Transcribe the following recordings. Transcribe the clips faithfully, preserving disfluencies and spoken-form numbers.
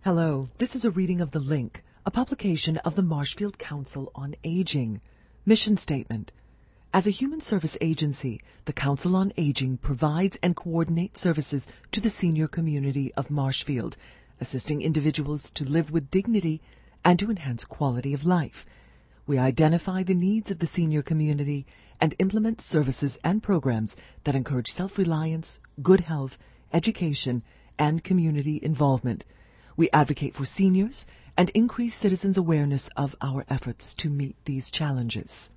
Hello, this is a reading of The Link, a publication of the Marshfield Council on Aging. Mission Statement. As a human service agency, the Council on Aging provides and coordinates services to the senior community of Marshfield, assisting individuals to live with dignity and to enhance quality of life. We identify the needs of the senior community and implement services and programs that encourage self-reliance, good health, education, and community involvement. We advocate for seniors and increase citizens' awareness of our efforts to meet these challenges.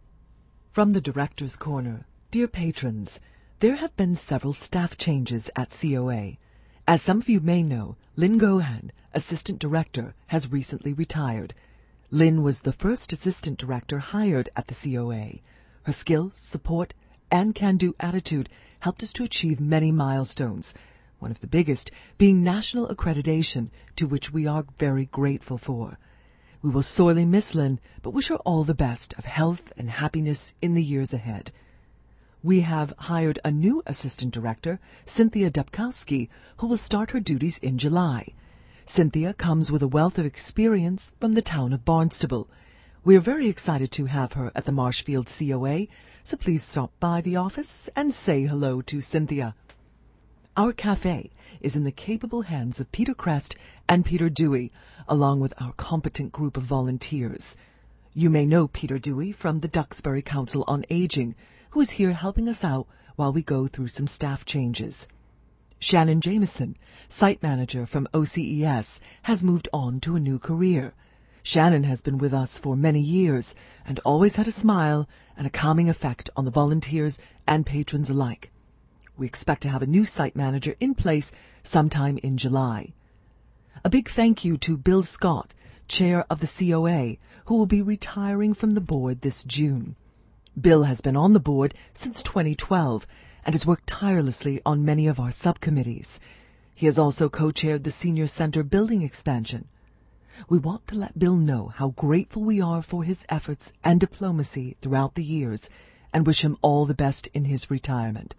From the Director's Corner. Dear patrons, there have been several staff changes at C O A. As some of you may know, Lynn Gohan, Assistant Director, has recently retired. Lynn was the first Assistant Director hired at the C O A. Her skill, support, and can-do attitude helped us to achieve many milestones, one of the biggest being national accreditation, to which we are very grateful for. We will sorely miss Lynn, but wish her all the best of health and happiness in the years ahead. We have hired a new Assistant Director, Cynthia Dubkowski, who will start her duties in July. Cynthia comes with a wealth of experience from the town of Barnstable. We are very excited to have her at the Marshfield C O A, so please stop by the office and say hello to Cynthia. Our cafe is in the capable hands of Peter Crest and Peter Dewey, along with our competent group of volunteers. You may know Peter Dewey from the Duxbury Council on Aging, who is here helping us out while we go through some staff changes. Shannon Jameson, site manager from O C E S, has moved on to a new career. Shannon has been with us for many years and always had a smile and a calming effect on the volunteers and patrons alike. We expect to have a new site manager in place sometime in July. A big thank you to Bill Scott, chair of the C O A, who will be retiring from the board this June. Bill has been on the board since twenty twelve and has worked tirelessly on many of our subcommittees. He has also co-chaired the Senior Center building expansion. We want to let Bill know how grateful we are for his efforts and diplomacy throughout the years and wish him all the best in his retirement.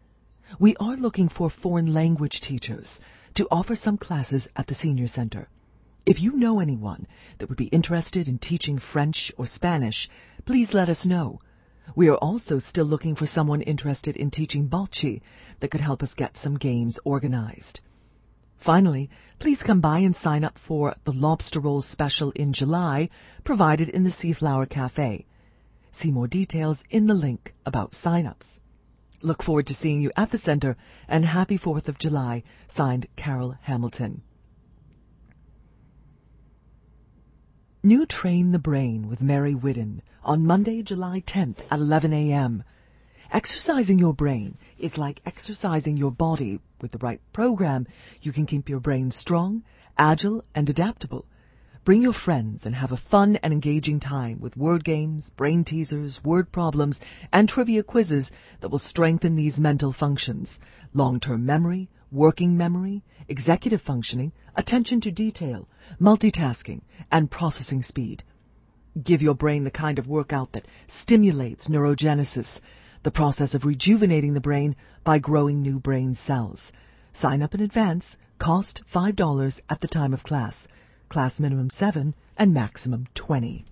We are looking for foreign language teachers to offer some classes at the Senior Center. If you know anyone that would be interested in teaching French or Spanish, please let us know. We are also still looking for someone interested in teaching bocce that could help us get some games organized. Finally, please come by and sign up for the Lobster Roll special in July, provided in the Seaflower Cafe. See more details in the link about sign-ups. Look forward to seeing you at the center, and happy fourth of July, signed Carol Hamilton. New Train the Brain with Mary Whidden on Monday, July tenth at eleven a.m. Exercising your brain is like exercising your body. With the right program, you can keep your brain strong, agile, and adaptable. Bring your friends and have a fun and engaging time with word games, brain teasers, word problems, and trivia quizzes that will strengthen these mental functions: long-term memory, working memory, executive functioning, attention to detail, multitasking, and processing speed. Give your brain the kind of workout that stimulates neurogenesis, the process of rejuvenating the brain by growing new brain cells. Sign up in advance, cost five dollars at the time of class. Class minimum seven and maximum twenty.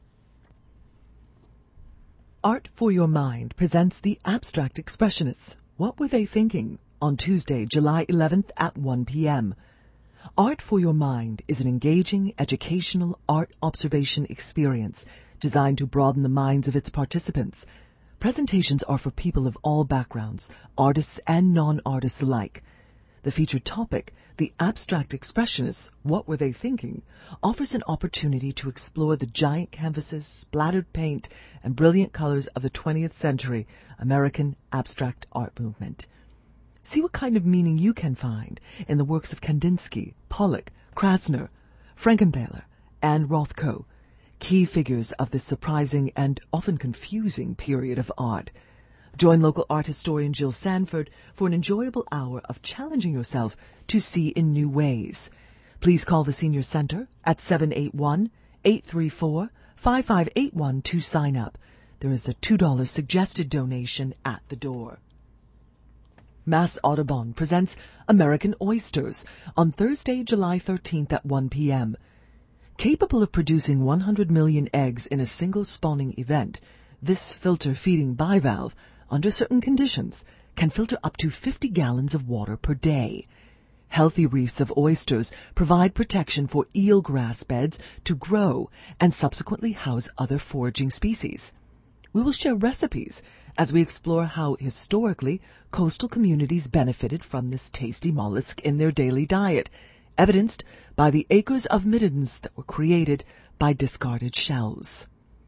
Art for Your Mind presents the Abstract Expressionists. What Were They Thinking? On Tuesday, July eleventh at one p.m. Art for Your Mind is an engaging, educational art observation experience designed to broaden the minds of its participants. Presentations are for people of all backgrounds, artists and non-artists alike. The featured topic, The Abstract Expressionists, What Were They Thinking?, offers an opportunity to explore the giant canvases, splattered paint, and brilliant colors of the twentieth century American abstract art movement. See what kind of meaning you can find in the works of Kandinsky, Pollock, Krasner, Frankenthaler, and Rothko, key figures of this surprising and often confusing period of art. Join local art historian Jill Sanford for an enjoyable hour of challenging yourself to see in new ways. Please call the Senior Center at seven eight one, eight three four, five five eight one to sign up. There is a two dollars suggested donation at the door. Mass Audubon presents American Oysters on Thursday, July thirteenth at one p.m. Capable of producing one hundred million eggs in a single spawning event, this filter-feeding bivalve, under certain conditions, can filter up to fifty gallons of water per day. Healthy reefs of oysters provide protection for eelgrass beds to grow and subsequently house other foraging species. We will share recipes as we explore how historically coastal communities benefited from this tasty mollusk in their daily diet, evidenced by the acres of middens that were created by discarded shells.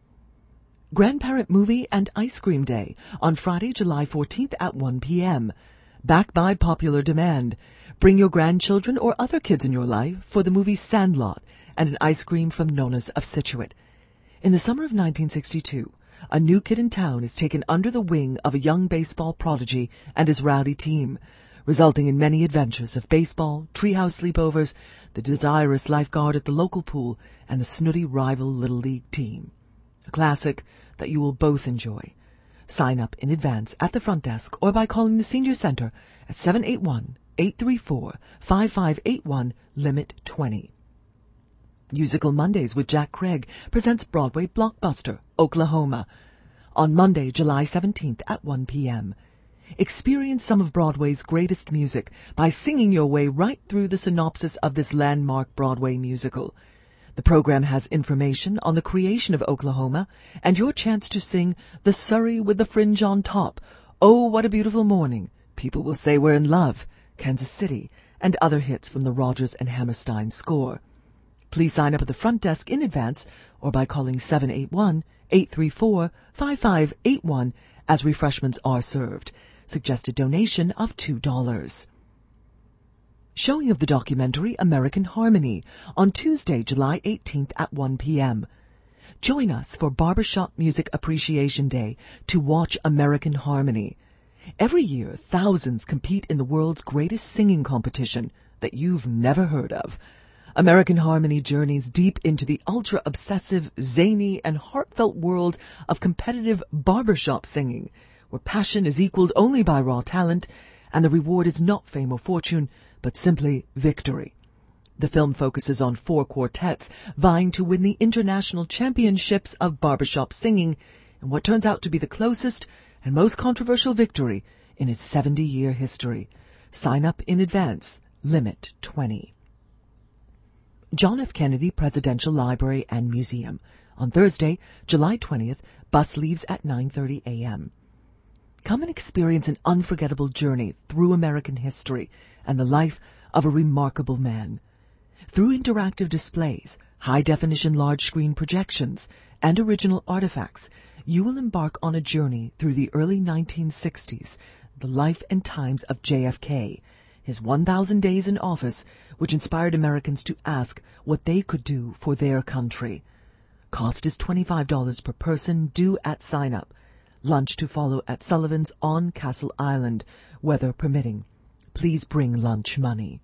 Grandparent Movie and Ice Cream Day on Friday, July fourteenth at one p.m. Back by popular demand. Bring your grandchildren or other kids in your life for the movie Sandlot and an ice cream from Nona's of Scituate. In the summer of nineteen sixty-two, a new kid in town is taken under the wing of a young baseball prodigy and his rowdy team, resulting in many adventures of baseball, treehouse sleepovers, the desirous lifeguard at the local pool, and the snooty rival Little League team. A classic that you will both enjoy. Sign up in advance at the front desk or by calling the Senior Center at seven eight one, eight three four, five five eight one, limit twenty. Musical Mondays with Jack Craig presents Broadway blockbuster, Oklahoma, on Monday, July seventeenth at one p.m. Experience some of Broadway's greatest music by singing your way right through the synopsis of this landmark Broadway musical. The program has information on the creation of Oklahoma and your chance to sing The Surrey with the Fringe on Top, Oh, What a Beautiful Morning, People Will Say We're in Love, Kansas City, and other hits from the Rodgers and Hammerstein score. Please sign up at the front desk in advance or by calling seven eight one, eight three four, five five eight one as refreshments are served. Suggested donation of two dollars. Showing of the documentary American Harmony on Tuesday, July eighteenth at one p.m. Join us for Barbershop Music Appreciation Day to watch American Harmony. Every year, thousands compete in the world's greatest singing competition that you've never heard of. American Harmony journeys deep into the ultra-obsessive, zany, and heartfelt world of competitive barbershop singing, where passion is equaled only by raw talent, and the reward is not fame or fortune, but simply victory. The film focuses on four quartets vying to win the international championships of barbershop singing in what turns out to be the closest and most controversial victory in its seventy-year history. Sign up in advance. Limit twenty. John F. Kennedy Presidential Library and Museum. On Thursday, July twentieth, bus leaves at nine thirty a.m. Come and experience an unforgettable journey through American history and the life of a remarkable man. Through interactive displays, high-definition large-screen projections, and original artifacts, you will embark on a journey through the early nineteen sixties, the life and times of J F K, his one thousand days in office, which inspired Americans to ask what they could do for their country. Cost is twenty-five dollars per person, due at sign-up. Lunch to follow at Sullivan's on Castle Island, weather permitting. Please bring lunch money.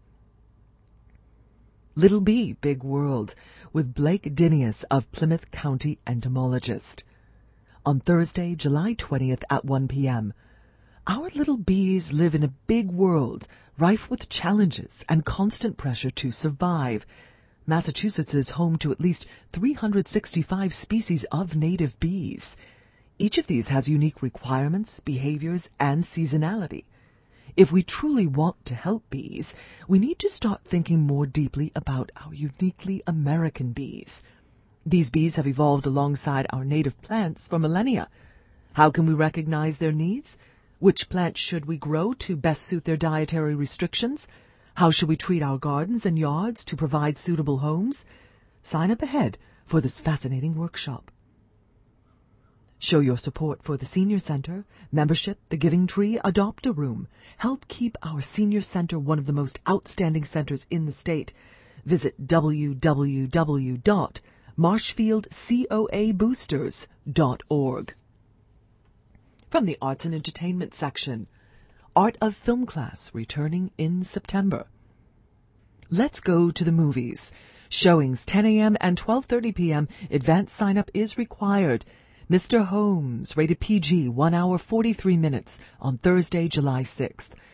Little Bee, Big World, with Blake Dinius of Plymouth County entomologist. On Thursday, July twentieth at one p.m. Our little bees live in a big world, rife with challenges and constant pressure to survive. Massachusetts is home to at least three hundred sixty-five species of native bees. Each of these has unique requirements, behaviors, and seasonality. If we truly want to help bees, we need to start thinking more deeply about our uniquely American bees. These bees have evolved alongside our native plants for millennia. How can we recognize their needs? Which plants should we grow to best suit their dietary restrictions? How should we treat our gardens and yards to provide suitable homes? Sign up ahead for this fascinating workshop. Show your support for the Senior Center, membership, the Giving Tree, Adopt a Room. Help keep our Senior Center one of the most outstanding centers in the state. Visit w w w dot marshfield coa boosters dot org. From the Arts and Entertainment section, Art of Film class returning in September. Let's go to the movies. Showings ten a.m. and twelve thirty p.m. Advance sign-up is required. Mister Holmes, rated P G, one hour forty-three minutes, on Thursday, July sixth.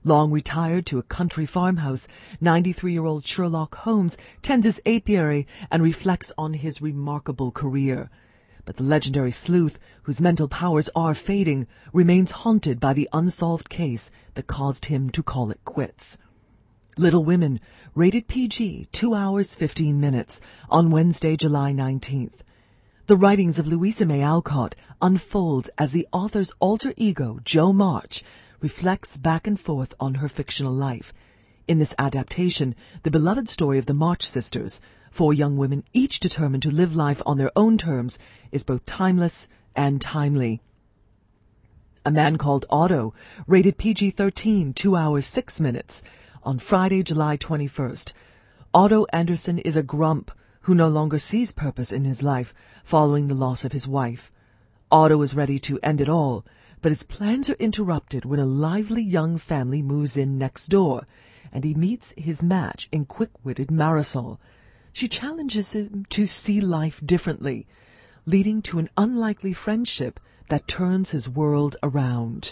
Long retired to a country farmhouse, ninety-three-year-old Sherlock Holmes tends his apiary and reflects on his remarkable career. But the legendary sleuth, whose mental powers are fading, remains haunted by the unsolved case that caused him to call it quits. Little Women, rated P G, two hours, fifteen minutes, on Wednesday, July nineteenth. The writings of Louisa May Alcott unfold as the author's alter ego, Jo March, reflects back and forth on her fictional life. In this adaptation, the beloved story of the March sisters, four young women each determined to live life on their own terms, is both timeless and timely. A Man Called Otto, rated P G thirteen, two hours, six minutes, on Friday, July twenty-first. Otto Anderson is a grump who no longer sees purpose in his life following the loss of his wife. Otto is ready to end it all, but his plans are interrupted when a lively young family moves in next door, and he meets his match in quick-witted Marisol. She challenges him to see life differently, leading to an unlikely friendship that turns his world around.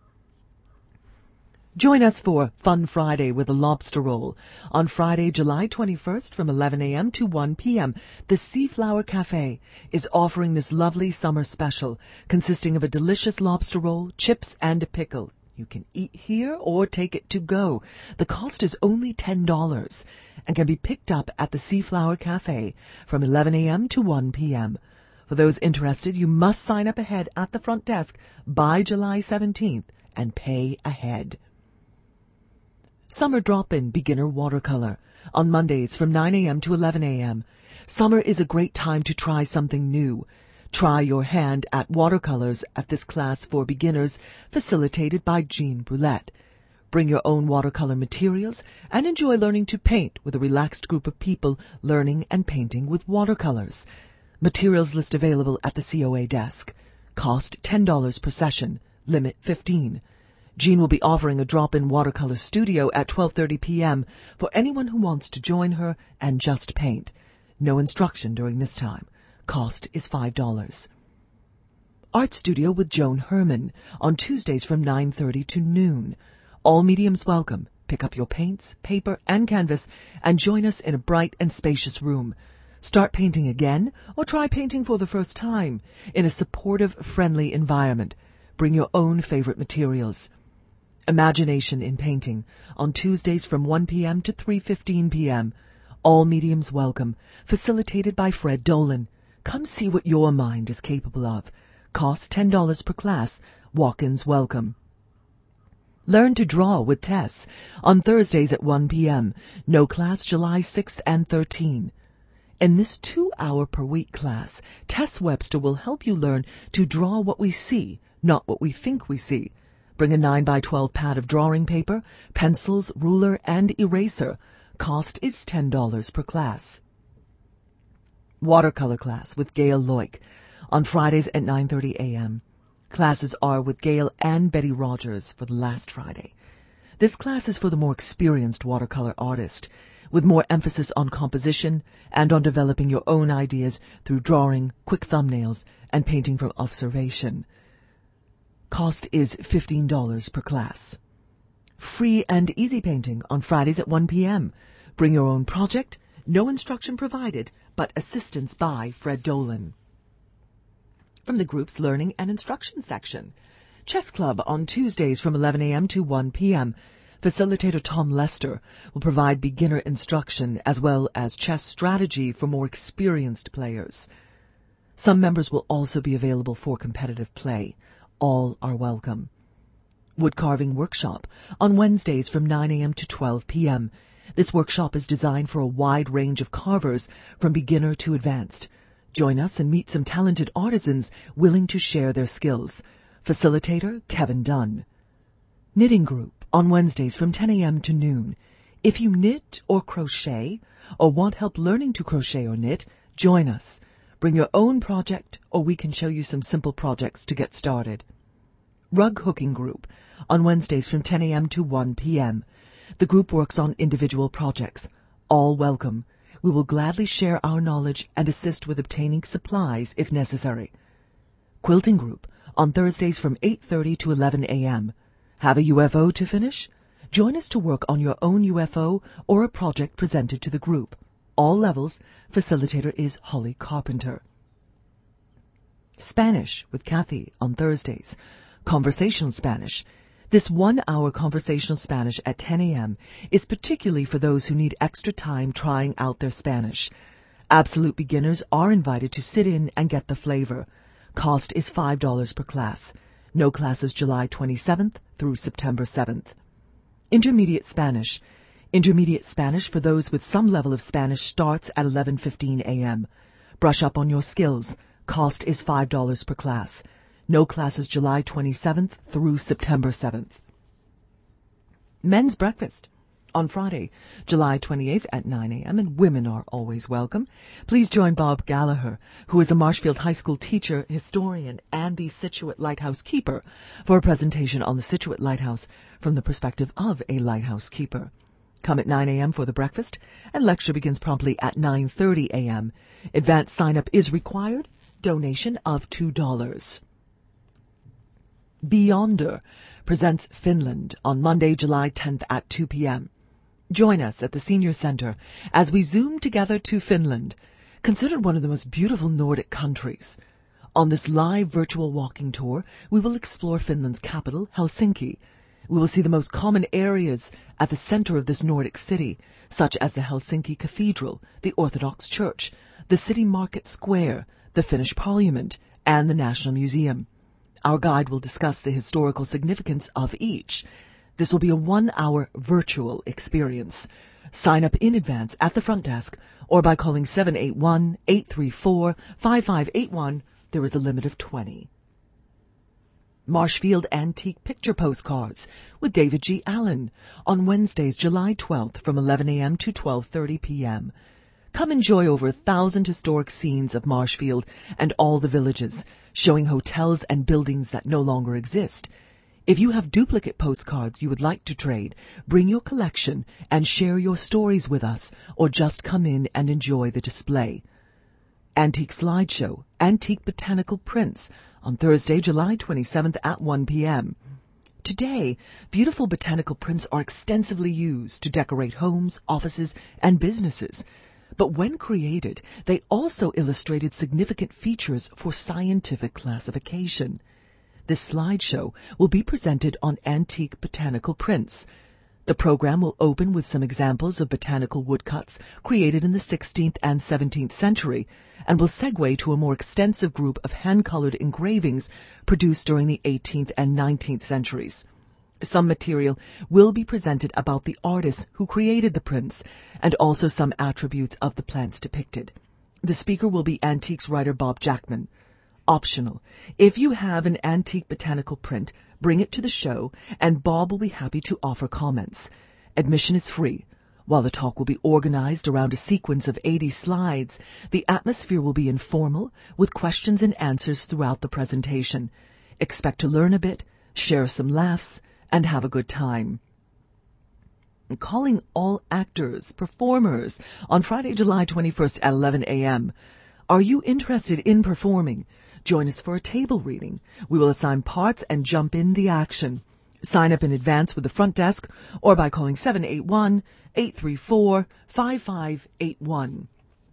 Join us for Fun Friday with a lobster roll. On Friday, July twenty-first from eleven a.m. to one p.m., the Seaflower Cafe is offering this lovely summer special consisting of a delicious lobster roll, chips, and a pickle. You can eat here or take it to go. The cost is only ten dollars and can be picked up at the Seaflower Cafe from eleven a.m. to one p.m. For those interested, you must sign up ahead at the front desk by July seventeenth and pay ahead. Summer Drop-In Beginner Watercolor on Mondays from nine a.m. to eleven a.m. Summer is a great time to try something new. Try your hand at watercolors at this class for beginners facilitated by Jean Brulette. Bring your own watercolor materials and enjoy learning to paint with a relaxed group of people learning and painting with watercolors. Materials list available at the C O A desk. Cost ten dollars per session. Limit fifteen. Jean will be offering a drop-in watercolor studio at twelve thirty p.m. for anyone who wants to join her and just paint. No instruction during this time. Cost is five dollars. Art Studio with Joan Herman on Tuesdays from nine thirty to noon. All mediums welcome. Pick up your paints, paper, and canvas and join us in a bright and spacious room. Start painting again or try painting for the first time in a supportive, friendly environment. Bring your own favorite materials. Imagination in Painting on Tuesdays from one p.m. to three fifteen p.m. All mediums welcome. Facilitated by Fred Dolan. Come see what your mind is capable of. Cost ten dollars per class. Walk-ins welcome. Learn to Draw with Tess on Thursdays at one p.m. No class July sixth and thirteenth. In this two-hour per week class, Tess Webster will help you learn to draw what we see, not what we think we see. Bring a nine by twelve pad of drawing paper, pencils, ruler, and eraser. Cost is ten dollars per class. Watercolor class with Gail Loic on Fridays at nine thirty a.m. Classes are with Gail and Betty Rogers for the last Friday. This class is for the more experienced watercolor artist, with more emphasis on composition and on developing your own ideas through drawing, quick thumbnails, and painting from observation. Cost is fifteen dollars per class. Free and easy painting on Fridays at one p.m. Bring your own project, no instruction provided, but assistance by Fred Dolan. From the group's Learning and Instruction section, Chess Club on Tuesdays from eleven a.m. to one p.m. Facilitator Tom Lester will provide beginner instruction as well as chess strategy for more experienced players. Some members will also be available for competitive play. All are welcome. Woodcarving Workshop on Wednesdays from nine a.m. to twelve p.m. This workshop is designed for a wide range of carvers from beginner to advanced. Join us and meet some talented artisans willing to share their skills. Facilitator Kevin Dunn. Knitting Group on Wednesdays from ten a.m. to noon. If you knit or crochet or want help learning to crochet or knit, join us. Bring your own project or we can show you some simple projects to get started. Rug Hooking Group on Wednesdays from ten a.m. to one p.m. The group works on individual projects. All welcome. We will gladly share our knowledge and assist with obtaining supplies if necessary. Quilting Group on Thursdays from eight thirty to eleven a.m. Have a U F O to finish? Join us to work on your own U F O or a project presented to the group. All levels. Facilitator is Holly Carpenter. Spanish with Kathy on Thursdays. Conversational Spanish. This one-hour conversational Spanish at ten a.m. is particularly for those who need extra time trying out their Spanish. Absolute beginners are invited to sit in and get the flavor. Cost is five dollars per class. No classes July twenty-seventh through September seventh. Intermediate Spanish. Intermediate Spanish for those with some level of Spanish starts at eleven fifteen a.m. Brush up on your skills. Cost is five dollars per class. No classes July twenty-seventh through September seventh. Men's Breakfast. On Friday, July twenty-eighth at nine a.m. and women are always welcome. Please join Bob Gallagher, who is a Marshfield High School teacher, historian, and the Scituate Lighthouse Keeper, for a presentation on the Scituate Lighthouse from the perspective of a lighthouse keeper. Come at nine a.m. for the breakfast, and lecture begins promptly at nine thirty a.m. Advanced sign-up is required. Donation of two dollars. Beyonder presents Finland on Monday, July tenth at two p.m. Join us at the Senior Center as we zoom together to Finland, considered one of the most beautiful Nordic countries. On this live virtual walking tour, we will explore Finland's capital, Helsinki. We will see the most common areas at the center of this Nordic city, such as the Helsinki Cathedral, the Orthodox Church, the City Market Square, the Finnish Parliament, and the National Museum. Our guide will discuss the historical significance of each. This will be a one-hour virtual experience. Sign up in advance at the front desk or by calling seven eight one, eight three four, five five eight one. There is a limit of twenty. Marshfield Antique Picture Postcards with David G. Allen on Wednesdays, July twelfth from eleven a.m. to twelve thirty p.m. Come enjoy over a thousand historic scenes of Marshfield and all the villages, showing hotels and buildings that no longer exist. If you have duplicate postcards you would like to trade, bring your collection and share your stories with us, or just come in and enjoy the display. Antique Slideshow, Antique Botanical Prints, on Thursday, July twenty-seventh at one p.m. Today, beautiful botanical prints are extensively used to decorate homes, offices, and businesses. But when created, they also illustrated significant features for scientific classification. This slideshow will be presented on antique botanical prints. The program will open with some examples of botanical woodcuts created in the sixteenth and seventeenth century, and will segue to a more extensive group of hand-colored engravings produced during the eighteenth and nineteenth centuries. Some material will be presented about the artists who created the prints, and also some attributes of the plants depicted. The speaker will be antiques writer Bob Jackman. Optional. If you have an antique botanical print, bring it to the show, and Bob will be happy to offer comments. Admission is free. While the talk will be organized around a sequence of eighty slides, the atmosphere will be informal, with questions and answers throughout the presentation. Expect to learn a bit, share some laughs, and have a good time. Calling all actors, performers, on Friday, July twenty-first at eleven a.m. Are you interested in performing? Join us for a table reading. We will assign parts and jump in the action. Sign up in advance with the front desk or by calling seven eight one, eight three four, five five eight one.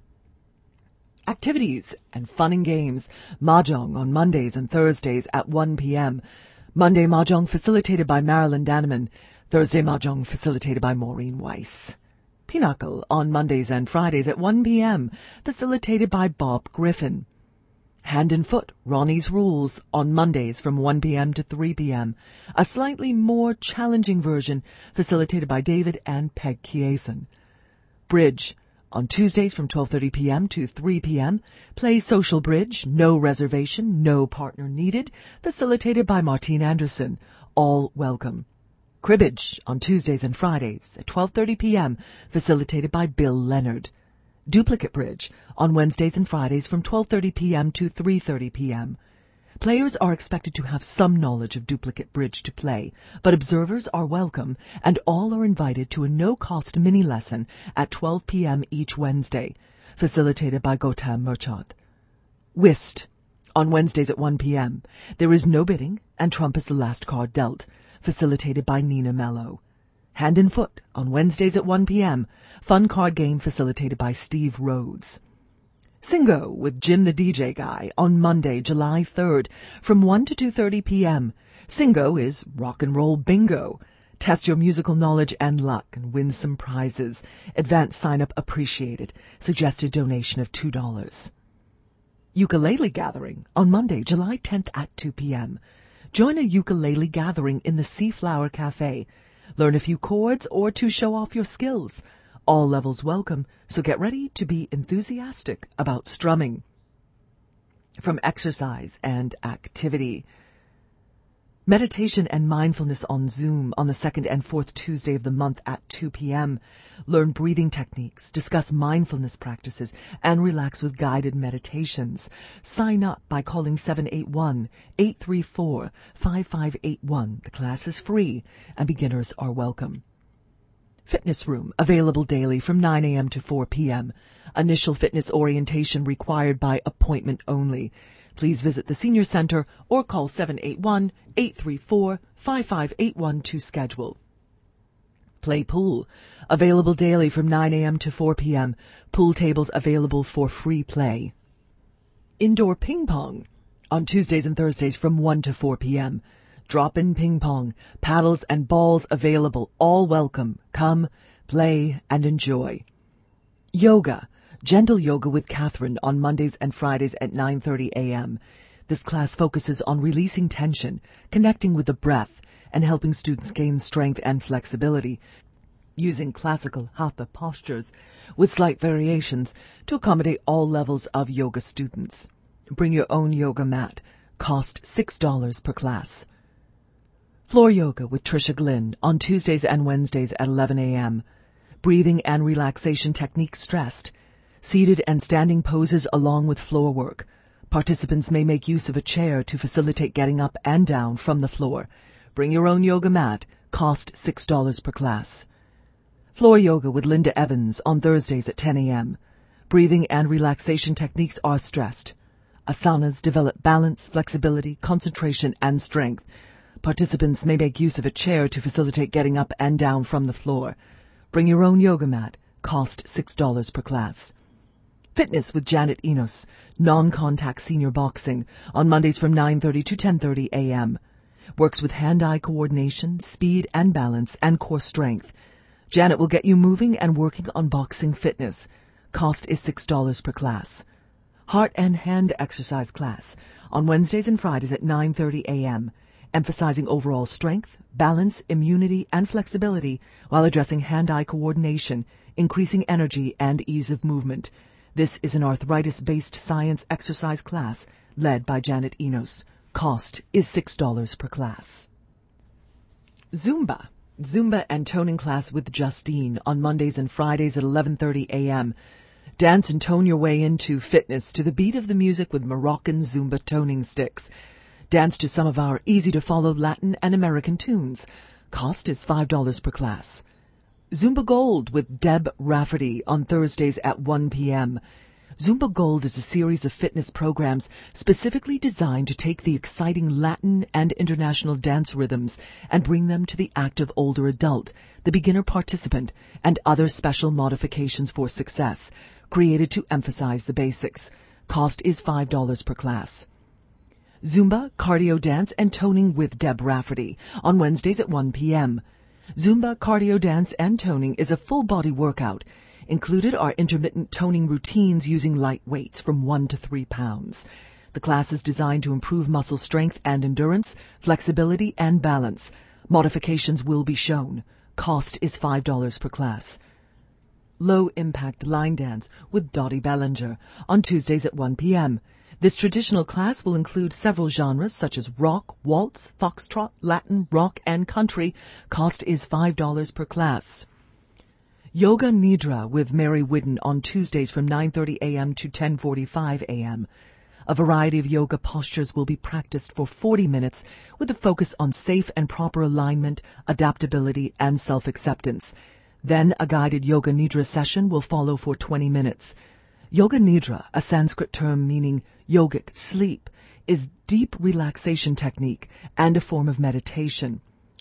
Activities and fun and games. Mahjong on Mondays and Thursdays at one p.m. Monday Mahjong facilitated by Marilyn Danneman. Thursday Mahjong facilitated by Maureen Weiss. Pinochle on Mondays and Fridays at one p.m. facilitated by Bob Griffin. Hand and Foot, Ronnie's Rules, on Mondays from one p.m. to three p.m. A slightly more challenging version facilitated by David and Peg Kieson. Bridge, on Tuesdays from twelve thirty p.m. to three p.m. Play Social Bridge, no reservation, no partner needed, facilitated by Martine Anderson. All welcome. Cribbage, on Tuesdays and Fridays at twelve thirty p.m. facilitated by Bill Leonard. Duplicate Bridge, on Wednesdays and Fridays from twelve thirty p.m. to three thirty p.m. Players are expected to have some knowledge of duplicate bridge to play, but observers are welcome, and all are invited to a no-cost mini-lesson at twelve p.m. each Wednesday, facilitated by Gautam Murchant. Whist, on Wednesdays at one p.m. There is no bidding, and trump is the last card dealt, facilitated by Nina Mello. Hand and Foot on Wednesdays at one p.m. Fun card game facilitated by Steve Rhodes. Singo with Jim the D J Guy on Monday, July third from one to two thirty p.m. Singo is rock and roll bingo. Test your musical knowledge and luck and win some prizes. Advance sign-up appreciated. Suggested donation of two dollars. Ukulele Gathering on Monday, July tenth at two p.m. Join a ukulele gathering in the Seaflower Cafe. Learn a few chords or to show off your skills. All levels welcome, so get ready to be enthusiastic about strumming. From exercise and activity. Meditation and mindfulness on Zoom on the second and fourth Tuesday of the month at two p.m. Learn breathing techniques, discuss mindfulness practices, and relax with guided meditations. Sign up by calling seven eight one, eight three four, five five eight one. The class is free, and beginners are welcome. Fitness Room, available daily from nine a.m. to four p.m. Initial fitness orientation required by appointment only. Please visit the Senior Center or call seven eight one, eight three four, five five eight one to schedule. Play Pool, available daily from nine a.m. to four p.m. Pool tables available for free play. Indoor Ping Pong, on Tuesdays and Thursdays from one to four p.m. Drop-in ping pong, paddles and balls available, all welcome. Come, play, and enjoy. Yoga, Gentle Yoga with Catherine on Mondays and Fridays at nine thirty a.m. This class focuses on releasing tension, connecting with the breath, and helping students gain strength and flexibility, using classical hatha postures with slight variations to accommodate all levels of yoga students. Bring your own yoga mat. Cost six dollars per class. Floor Yoga with Tricia Glynn on Tuesdays and Wednesdays at eleven a.m. Breathing and relaxation techniques stressed. Seated and standing poses along with floor work. Participants may make use of a chair to facilitate getting up and down from the floor. Bring your own yoga mat. Cost six dollars per class. Floor Yoga with Linda Evans on Thursdays at ten a.m. Breathing and relaxation techniques are stressed. Asanas develop balance, flexibility, concentration, and strength. Participants may make use of a chair to facilitate getting up and down from the floor. Bring your own yoga mat. Cost six dollars per class. Fitness with Janet Enos, non-contact senior boxing, on Mondays from nine thirty to ten thirty a.m. Works with hand-eye coordination, speed and balance, and core strength. Janet will get you moving and working on boxing fitness. Cost is six dollars per class. Heart and Hand Exercise class, on Wednesdays and Fridays at nine thirty a.m., emphasizing overall strength, balance, immunity, and flexibility while addressing hand-eye coordination, increasing energy, and ease of movement. This is an arthritis-based science exercise class led by Janet Enos. Cost is six dollars per class. Zumba, Zumba and toning class with Justine on Mondays and Fridays at eleven thirty a.m. Dance and tone your way into fitness to the beat of the music with Moroccan Zumba toning sticks. Dance to some of our easy-to-follow Latin and American tunes. Cost is five dollars per class. Zumba Gold with Deb Rafferty on Thursdays at one p.m. Zumba Gold is a series of fitness programs specifically designed to take the exciting Latin and international dance rhythms and bring them to the active older adult, the beginner participant, and other special modifications for success, created to emphasize the basics. Cost is five dollars per class. Zumba, cardio dance, and toning with Deb Rafferty on Wednesdays at one p.m. Zumba, cardio dance, and toning is a full-body workout. Included are intermittent toning routines using light weights from one to three pounds. The class is designed to improve muscle strength and endurance, flexibility, and balance. Modifications will be shown. Cost is five dollars per class. Low-impact line dance with Dottie Bellinger on Tuesdays at one p.m. This traditional class will include several genres such as rock, waltz, foxtrot, Latin, rock, and country. Cost is five dollars per class. Yoga Nidra with Mary Whidden on Tuesdays from nine thirty a.m. to ten forty-five a.m. A variety of yoga postures will be practiced for forty minutes with a focus on safe and proper alignment, adaptability, and self-acceptance. Then a guided Yoga Nidra session will follow for twenty minutes. Yoga Nidra, a Sanskrit term meaning yogic sleep, is deep relaxation technique and a form of meditation.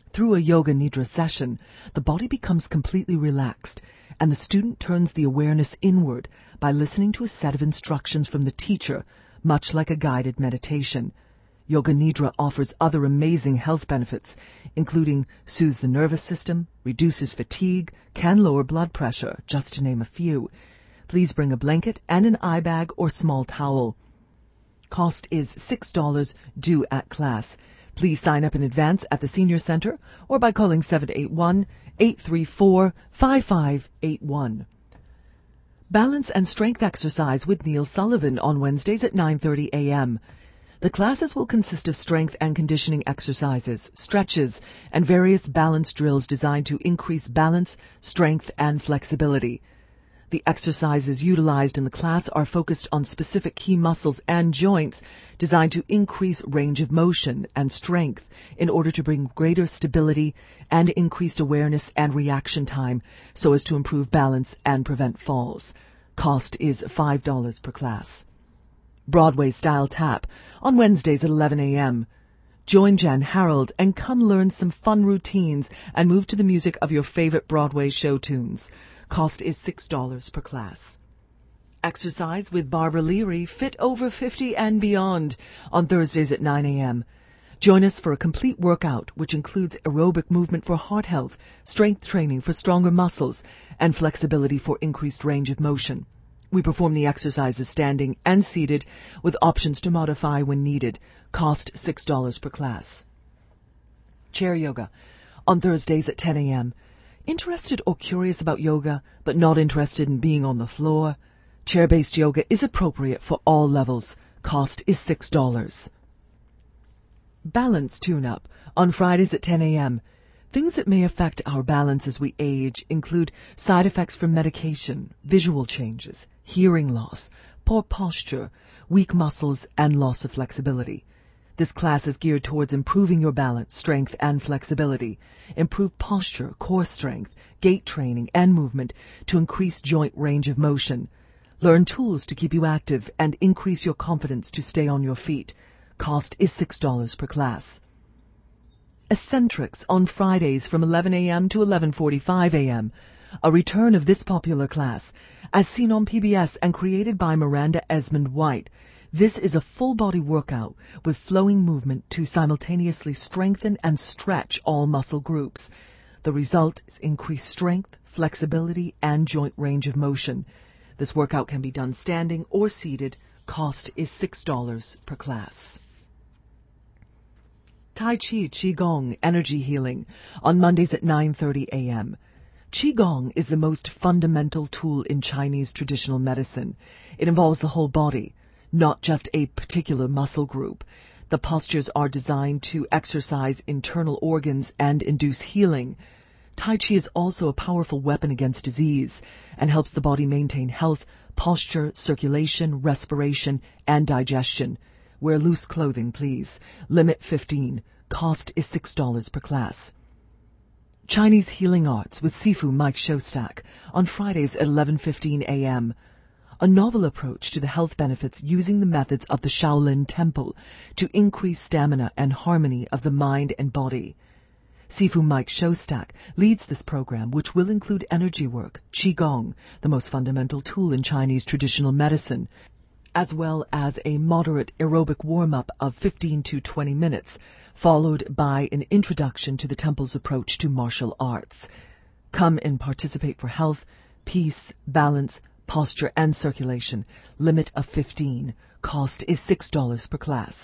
Through a Yoga Nidra session, the body becomes completely relaxed, and the student turns the awareness inward by listening to a set of instructions from the teacher, much like a guided meditation. Yoga Nidra offers other amazing health benefits, including soothes the nervous system, reduces fatigue, can lower blood pressure, just to name a few. Please bring a blanket and an eye bag or small towel. Cost is six dollars, due at class. Please sign up in advance at the Senior Center or by calling seven eight one, eight three four, five five eight one. Balance and strength exercise with Neil Sullivan on Wednesdays at nine thirty a.m. The classes will consist of strength and conditioning exercises, stretches, and various balance drills designed to increase balance, strength, and flexibility. The exercises utilized in the class are focused on specific key muscles and joints designed to increase range of motion and strength in order to bring greater stability and increased awareness and reaction time so as to improve balance and prevent falls. Cost is five dollars per class. Broadway-style tap on Wednesdays at eleven a.m. Join Jan Harold and come learn some fun routines and move to the music of your favorite Broadway show tunes. Cost is six dollars per class. Exercise with Barbara Leary, Fit Over fifty and Beyond, on Thursdays at nine a.m. Join us for a complete workout, which includes aerobic movement for heart health, strength training for stronger muscles, and flexibility for increased range of motion. We perform the exercises standing and seated, with options to modify when needed. Cost six dollars per class. Chair yoga, on Thursdays at ten a.m. Interested or curious about yoga, but not interested in being on the floor? Chair-based yoga is appropriate for all levels. Cost is six dollars. Balance tune-up, on Fridays at ten a.m. Things that may affect our balance as we age include side effects from medication, visual changes, hearing loss, poor posture, weak muscles, and loss of flexibility. This class is geared towards improving your balance, strength, and flexibility, improve posture, core strength, gait training, and movement to increase joint range of motion. Learn tools to keep you active and increase your confidence to stay on your feet. Cost is six dollars per class. Eccentrics on Fridays from eleven a.m. to eleven forty-five a.m. A return of this popular class, as seen on P B S and created by Miranda Esmond White. This is a full-body workout with flowing movement to simultaneously strengthen and stretch all muscle groups. The result is increased strength, flexibility, and joint range of motion. This workout can be done standing or seated. Cost is six dollars per class. Tai Chi Qigong Energy Healing on Mondays at nine thirty a.m. Qigong is the most fundamental tool in Chinese traditional medicine. It involves the whole body, not just a particular muscle group. The postures are designed to exercise internal organs and induce healing. Tai Chi is also a powerful weapon against disease and helps the body maintain health, posture, circulation, respiration, and digestion. Wear loose clothing, please. Limit fifteen. Cost is six dollars per class. Chinese Healing Arts with Sifu Mike Shostak on Fridays at eleven fifteen a.m. A novel approach to the health benefits using the methods of the Shaolin Temple to increase stamina and harmony of the mind and body. Sifu Mike Shostak leads this program, which will include energy work, Qigong, the most fundamental tool in Chinese traditional medicine, as well as a moderate aerobic warm-up of fifteen to twenty minutes, followed by an introduction to the temple's approach to martial arts. Come and participate for health, peace, balance, posture, and circulation. Limit of fifteen. Cost is six dollars per class.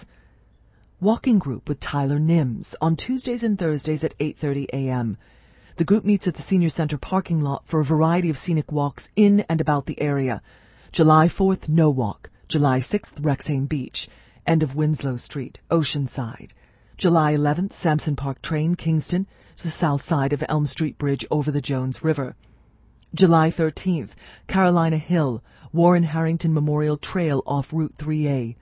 Walking group with Tyler Nims on Tuesdays and Thursdays at eight thirty a.m. The group meets at the Senior Center parking lot for a variety of scenic walks in and about the area. July fourth, No Walk. July sixth, Rexham Beach, end of Winslow Street, Oceanside. July eleventh, Sampson Park Train, Kingston, to the south side of Elm Street Bridge over the Jones River. July thirteenth, Carolina Hill, Warren Harrington Memorial Trail off Route three A.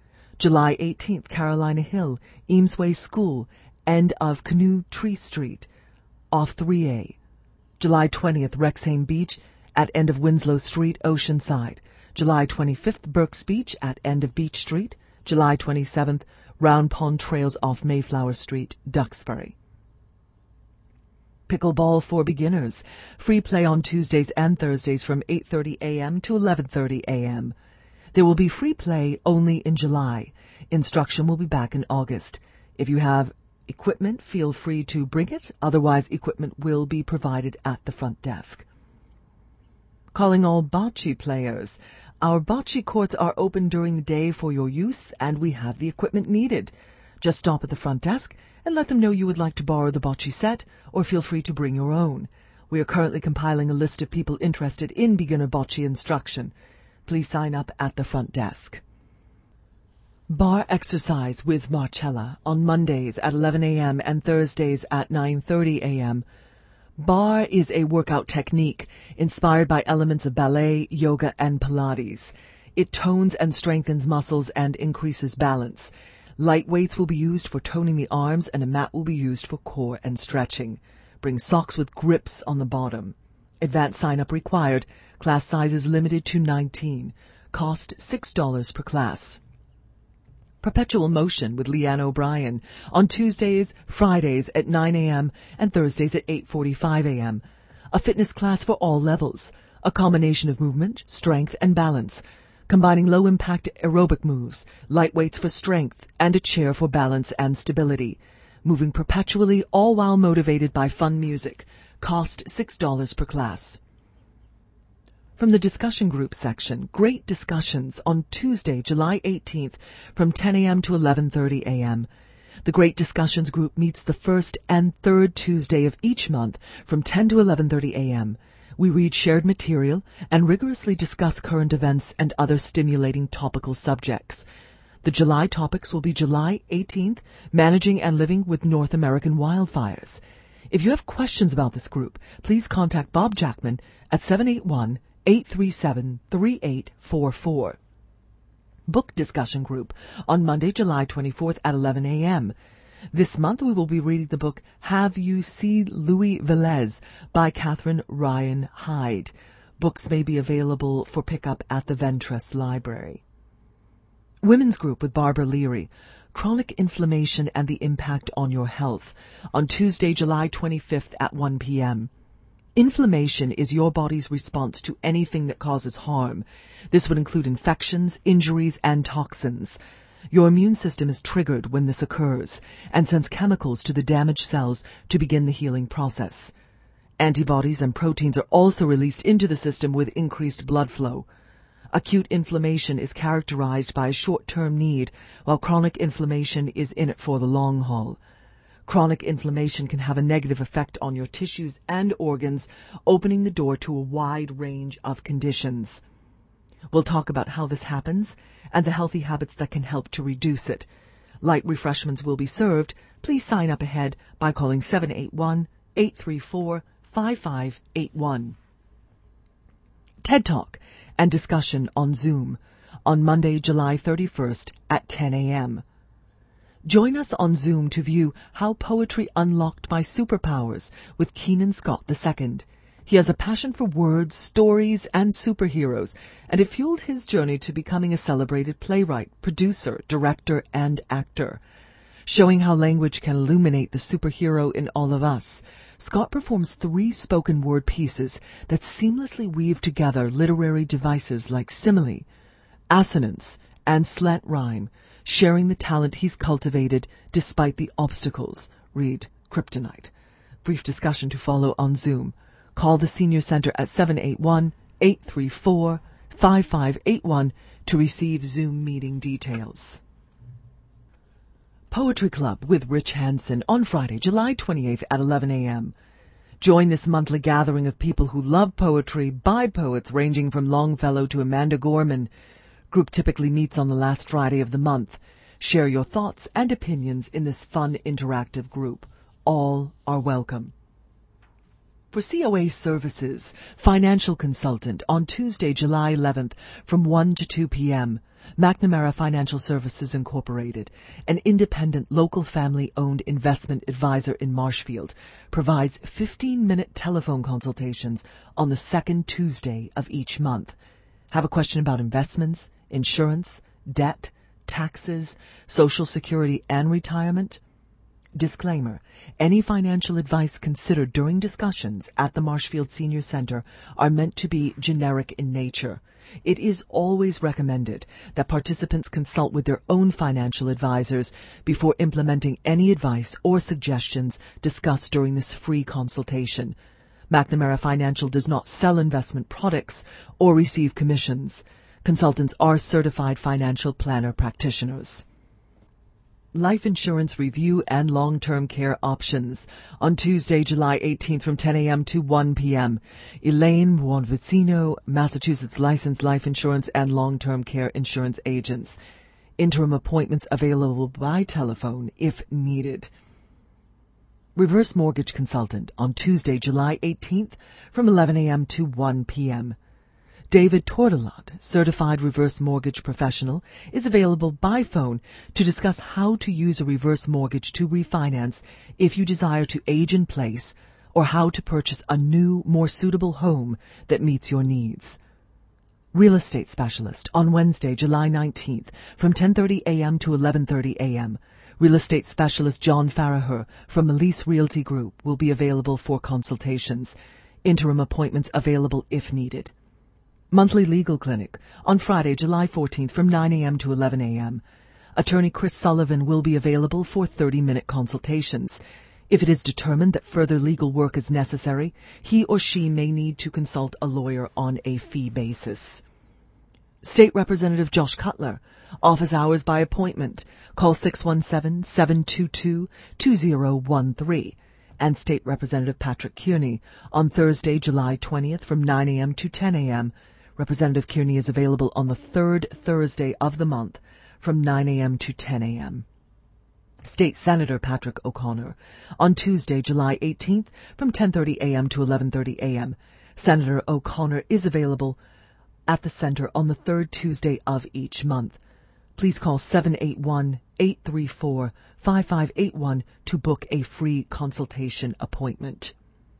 July eighteenth, Carolina Hill, Eamsway School, end of Canoe Tree Street, off three A. July twentieth, Rexham Beach, at end of Winslow Street, Oceanside. July twenty-fifth, Burke's Beach, at end of Beach Street. July twenty-seventh, Round Pond Trails off Mayflower Street, Duxbury. Pickleball for beginners. Free play on Tuesdays and Thursdays from eight thirty a.m. to eleven thirty a.m. There will be free play only in July. Instruction will be back in August. If you have equipment, feel free to bring it. Otherwise, equipment will be provided at the front desk. Calling all bocce players. Our bocce courts are open during the day for your use, and we have the equipment needed. Just stop at the front desk and let them know you would like to borrow the bocce set, or feel free to bring your own. We are currently compiling a list of people interested in beginner bocce instruction. Please sign up at the front desk. Bar exercise with Marcella on Mondays at eleven a.m. and Thursdays at nine thirty a.m. Bar is a workout technique inspired by elements of ballet, yoga, and Pilates. It tones and strengthens muscles and increases balance. Light weights will be used for toning the arms, and a mat will be used for core and stretching. Bring socks with grips on the bottom. Advanced sign-up required. Class size is limited to nineteen. Cost six dollars per class. Perpetual Motion with Leanne O'Brien on Tuesdays, Fridays at nine a.m. and Thursdays at eight forty-five a.m. A fitness class for all levels. A combination of movement, strength, and balance, combining low-impact aerobic moves, light weights for strength, and a chair for balance and stability. Moving perpetually, all while motivated by fun music. Cost six dollars per class. From the discussion group section, great discussions on Tuesday, July eighteenth from ten a.m. to eleven thirty a.m. The Great Discussions group meets the first and third Tuesday of each month from ten to eleven thirty a.m. We read shared material and rigorously discuss current events and other stimulating topical subjects. The July topics will be July eighteenth, Managing and Living with North American Wildfires. If you have questions about this group, please contact Bob Jackman at seven eight one, eight three seven, three eight four four. Book discussion group on Monday, July twenty-fourth at eleven a.m. This month we will be reading the book Have You Seen Louis Velez by Catherine Ryan Hyde. Books may be available for pickup at the Ventress Library. Women's group with Barbara Leary. Chronic inflammation and the impact on your health on Tuesday, July twenty-fifth at one p.m. Inflammation is your body's response to anything that causes harm. This would include infections, injuries, and toxins. Your immune system is triggered when this occurs and sends chemicals to the damaged cells to begin the healing process. Antibodies and proteins are also released into the system with increased blood flow. Acute inflammation is characterized by a short-term need, while chronic inflammation is in it for the long haul. Chronic inflammation can have a negative effect on your tissues and organs, opening the door to a wide range of conditions. We'll talk about how this happens and the healthy habits that can help to reduce it. Light refreshments will be served. Please sign up ahead by calling seven eight one, eight three four, five five eight one. TED Talk and discussion on Zoom on Monday, July thirty-first at ten a.m. Join us on Zoom to view How Poetry Unlocked My Superpowers with Keenan Scott the Second. He has a passion for words, stories, and superheroes, and it fueled his journey to becoming a celebrated playwright, producer, director, and actor. Showing how language can illuminate the superhero in all of us, Scott performs three spoken word pieces that seamlessly weave together literary devices like simile, assonance, and slant rhyme, sharing the talent he's cultivated despite the obstacles. Read Kryptonite. Brief discussion to follow on Zoom. Call the Senior Center at seven eight one, eight three four, five five eight one to receive Zoom meeting details. Poetry Club with Rich Hansen on Friday, July twenty-eighth at eleven a.m. Join this monthly gathering of people who love poetry by poets ranging from Longfellow to Amanda Gorman. Group typically meets on the last Friday of the month. Share your thoughts and opinions in this fun, interactive group. All are welcome. For C O A Services, Financial Consultant on Tuesday, July eleventh from one to two p.m. McNamara Financial Services Incorporated, an independent local family-owned investment advisor in Marshfield, provides fifteen-minute telephone consultations on the second Tuesday of each month. Have a question about investments, insurance, debt, taxes, Social Security, and retirement? Disclaimer: any financial advice considered during discussions at the Marshfield Senior Center are meant to be generic in nature. It is always recommended that participants consult with their own financial advisors before implementing any advice or suggestions discussed during this free consultation. McNamara Financial does not sell investment products or receive commissions. Consultants are certified financial planner practitioners. Life insurance review and long-term care options on Tuesday, July eighteenth from ten a.m. to one p.m. Elaine Buonvicino, Massachusetts licensed life insurance and long-term care insurance agents. Interim appointments available by telephone if needed. Reverse mortgage consultant on Tuesday, July eighteenth from eleven a.m. to one p.m. David Tordelot, certified reverse mortgage professional, is available by phone to discuss how to use a reverse mortgage to refinance if you desire to age in place or how to purchase a new, more suitable home that meets your needs. Real estate specialist on Wednesday, July nineteenth from ten thirty a.m. to eleven thirty a.m. Real estate specialist John Farraher from Elise Realty Group will be available for consultations. Interim appointments available if needed. Monthly legal clinic on Friday, July fourteenth from nine a.m. to eleven a.m. Attorney Chris Sullivan will be available for thirty-minute consultations. If it is determined that further legal work is necessary, he or she may need to consult a lawyer on a fee basis. State Representative Josh Cutler, office hours by appointment. Call six one seven, seven two two, two zero one three. And State Representative Patrick Kearney on Thursday, July twentieth from nine a.m. to ten a.m. Representative Kearney is available on the third Thursday of the month from nine a.m. to ten a.m. State Senator Patrick O'Connor on Tuesday, July eighteenth from ten thirty a.m. to eleven thirty a.m. Senator O'Connor is available at the center on the third Tuesday of each month. Please call seven eight one, eight three four, five five eight one to book a free consultation appointment.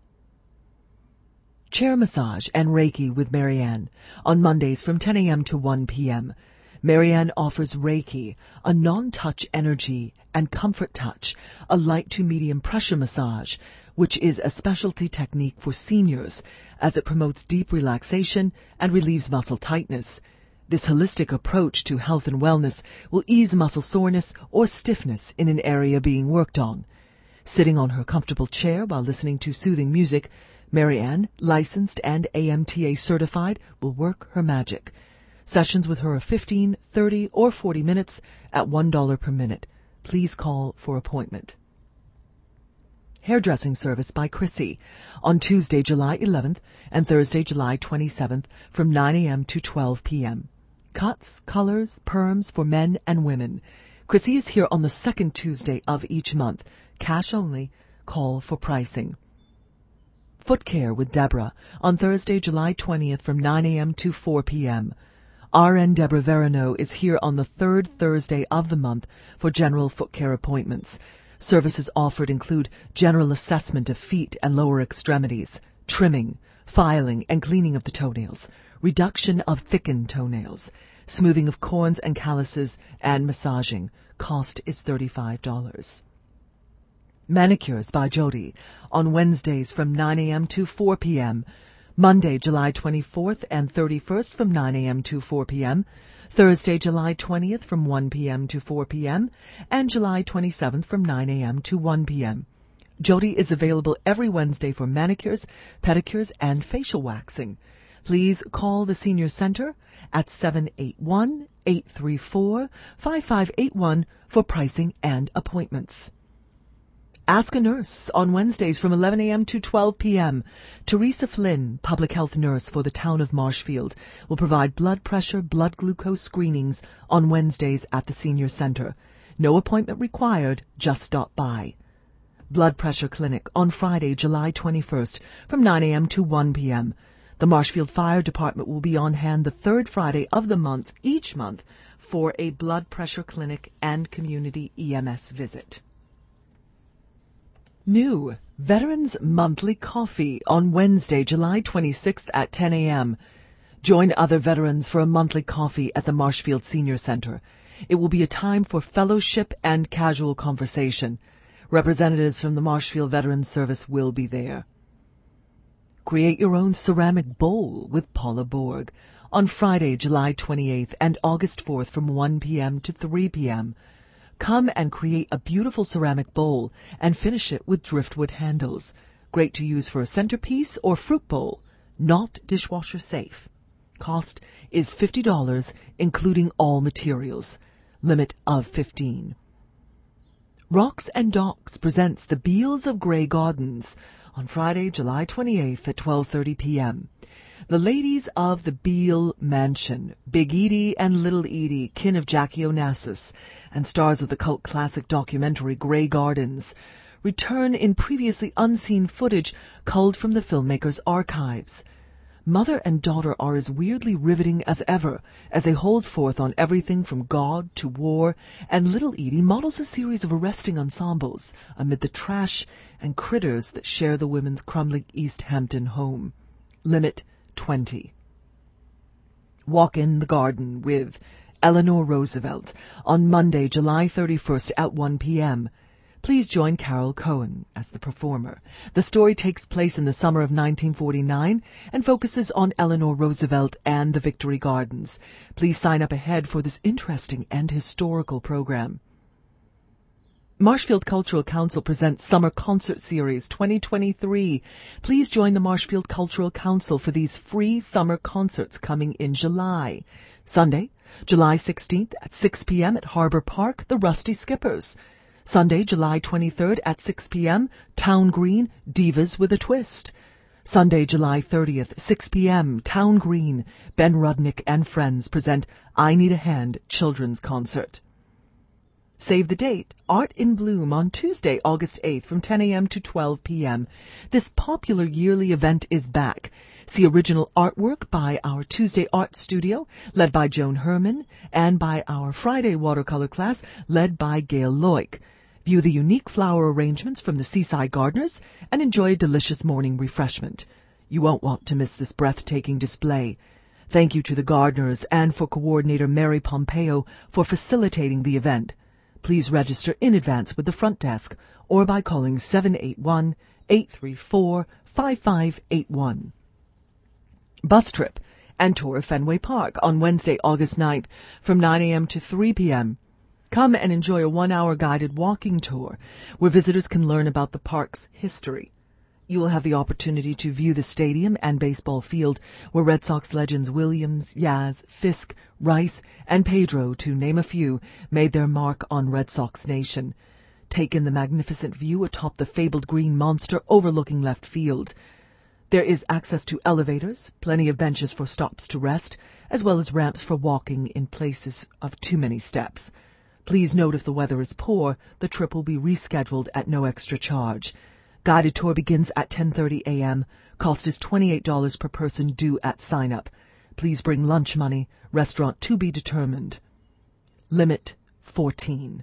Chair massage and Reiki with Marianne on Mondays from ten a.m. to one p.m. Marianne offers Reiki, a non-touch energy and comfort touch, a light to medium pressure massage, which is a specialty technique for seniors as it promotes deep relaxation and relieves muscle tightness. This holistic approach to health and wellness will ease muscle soreness or stiffness in an area being worked on. Sitting on her comfortable chair while listening to soothing music, Marianne, licensed and A M T A certified, will work her magic. Sessions with her are fifteen, thirty, or forty minutes at one dollar per minute. Please call for appointment. Hairdressing service by Chrissy on Tuesday, July eleventh and Thursday, July twenty-seventh from nine a.m. to twelve p.m. Cuts, colors, perms for men and women. Chrissy is here on the second Tuesday of each month. Cash only. Call for pricing. Foot Care with Deborah on Thursday, July twentieth from nine a.m. to four p.m. R N Deborah Verano is here on the third Thursday of the month for general foot care appointments. Services offered include general assessment of feet and lower extremities, trimming, filing and cleaning of the toenails, reduction of thickened toenails, smoothing of corns and calluses, and massaging. Cost is thirty-five dollars. Manicures by Jody on Wednesdays from nine a.m. to four p.m. Monday, July twenty-fourth and thirty-first from nine a.m. to four p.m. Thursday, July twentieth from one p.m. to four p.m. and July twenty-seventh from nine a.m. to one p.m. Jody is available every Wednesday for manicures, pedicures, and facial waxing. Please call the Senior Center at seven eight one, eight three four, five five eight one for pricing and appointments. Ask a Nurse on Wednesdays from eleven a.m. to twelve p.m. Teresa Flynn, public health nurse for the town of Marshfield, will provide blood pressure, blood glucose screenings on Wednesdays at the Senior Center. No appointment required, just stop by. Blood pressure clinic on Friday, July twenty-first from nine a.m. to one p.m. The Marshfield Fire Department will be on hand the third Friday of the month, each month, for a blood pressure clinic and community E M S visit. New Veterans Monthly Coffee on Wednesday, July twenty-sixth at ten a.m. Join other veterans for a monthly coffee at the Marshfield Senior Center. It will be a time for fellowship and casual conversation. Representatives from the Marshfield Veterans Service will be there. Create your own ceramic bowl with Paula Borg on Friday, July twenty-eighth and August fourth from one p.m. to three p.m. Come and create a beautiful ceramic bowl and finish it with driftwood handles. Great to use for a centerpiece or fruit bowl. Not dishwasher safe. Cost is fifty dollars, including all materials. Limit of fifteen. Rocks and Docks presents The Beals of Grey Gardens on Friday, July twenty-eighth at twelve thirty p.m. The ladies of the Beal Mansion, Big Edie and Little Edie, kin of Jackie Onassis, and stars of the cult classic documentary Grey Gardens, return in previously unseen footage culled from the filmmaker's archives. Mother and daughter are as weirdly riveting as ever as they hold forth on everything from God to war, and Little Edie models a series of arresting ensembles amid the trash and critters that share the women's crumbling East Hampton home. Limit twenty. Walk in the Garden with Eleanor Roosevelt on Monday, July thirty-first at one p.m. Please join Carol Cohen as the performer. The story takes place in the summer of nineteen forty-nine and focuses on Eleanor Roosevelt and the Victory Gardens. Please sign up ahead for this interesting and historical program. Marshfield Cultural Council presents Summer Concert Series twenty twenty-three. Please join the Marshfield Cultural Council for these free summer concerts coming in July. Sunday, July sixteenth at six p.m. at Harbour Park, the Rusty Skippers. Sunday, July twenty-third at six p.m., Town Green, Divas with a Twist. Sunday, July thirtieth, six p.m., Town Green, Ben Rudnick and Friends present I Need a Hand Children's Concert. Save the date, Art in Bloom on Tuesday, August eighth from ten a.m. to twelve p.m. This popular yearly event is back. See original artwork by our Tuesday Art Studio, led by Joan Herman, and by our Friday watercolor class, led by Gail Loic. View the unique flower arrangements from the Seaside Gardeners and enjoy a delicious morning refreshment. You won't want to miss this breathtaking display. Thank you to the Gardeners and for coordinator Mary Pompeo for facilitating the event. Please register in advance with the front desk or by calling seven eight one, eight three four, five five eight one. Bus trip and tour of Fenway Park on Wednesday, August ninth from nine a.m. to three p.m. Come and enjoy a one-hour guided walking tour where visitors can learn about the park's history. You will have the opportunity to view the stadium and baseball field where Red Sox legends Williams, Yaz, Fisk, Rice, and Pedro, to name a few, made their mark on Red Sox Nation. Take in the magnificent view atop the fabled green monster overlooking left field. There is access to elevators, plenty of benches for stops to rest, as well as ramps for walking in places of too many steps. Please note if the weather is poor, the trip will be rescheduled at no extra charge. Guided tour begins at ten thirty a.m. Cost is twenty-eight dollars per person due at sign-up. Please bring lunch money. Restaurant to be determined. Limit fourteen.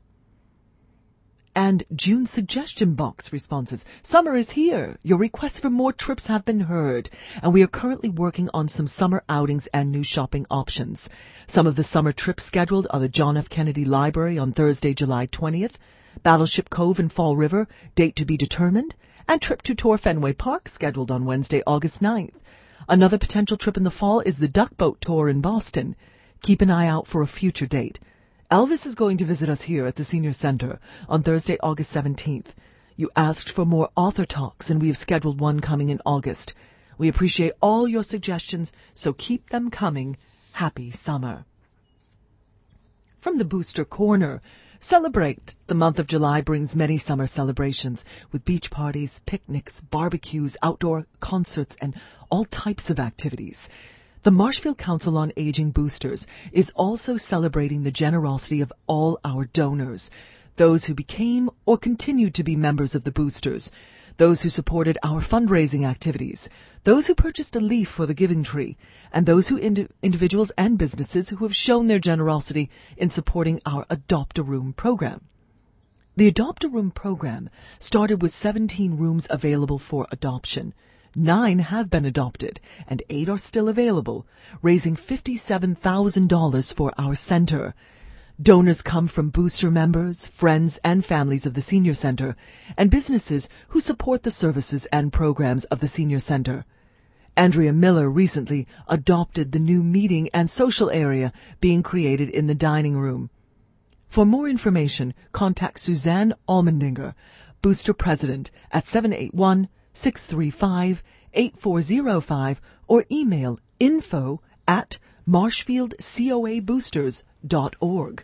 And June suggestion box responses. Summer is here. Your requests for more trips have been heard, and we are currently working on some summer outings and new shopping options. Some of the summer trips scheduled are the John F. Kennedy Library on Thursday, July twentieth, Battleship Cove and Fall River, date to be determined, and trip to tour Fenway Park scheduled on Wednesday, August ninth. Another potential trip in the fall is the Duck Boat Tour in Boston. Keep an eye out for a future date. Elvis is going to visit us here at the Senior Center on Thursday, August seventeenth. You asked for more author talks, and we have scheduled one coming in August. We appreciate all your suggestions, so keep them coming. Happy summer. From the Booster Corner, celebrate. The month of July brings many summer celebrations with beach parties, picnics, barbecues, outdoor concerts, and all types of activities. The Marshfield Council on Aging Boosters is also celebrating the generosity of all our donors, those who became or continued to be members of the Boosters, those who supported our fundraising activities, those who purchased a leaf for the Giving Tree, and those who ind- individuals and businesses who have shown their generosity in supporting our Adopt a Room program. The Adopt a Room program started with seventeen rooms available for adoption. Nine have been adopted, and eight are still available, raising fifty-seven thousand dollars for our center. Donors come from booster members, friends, and families of the Senior Center, and businesses who support the services and programs of the Senior Center. Andrea Miller recently adopted the new meeting and social area being created in the dining room. For more information, contact Suzanne Almendinger, Booster President, at seven eight one, six three five, eight four zero five or email info at marshfield coa boosters dot org.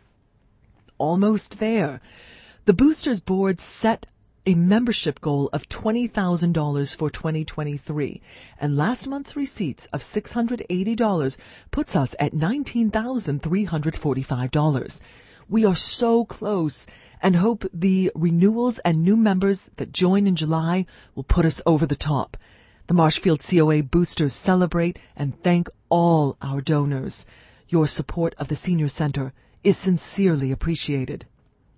Almost there. The Boosters Board set a membership goal of twenty thousand dollars for twenty twenty-three, and last month's receipts of six hundred eighty dollars puts us at nineteen thousand three hundred forty-five dollars. We are so close and hope the renewals and new members that join in July will put us over the top. The Marshfield C O A Boosters celebrate and thank all our donors. Your support of the Senior Center is sincerely appreciated.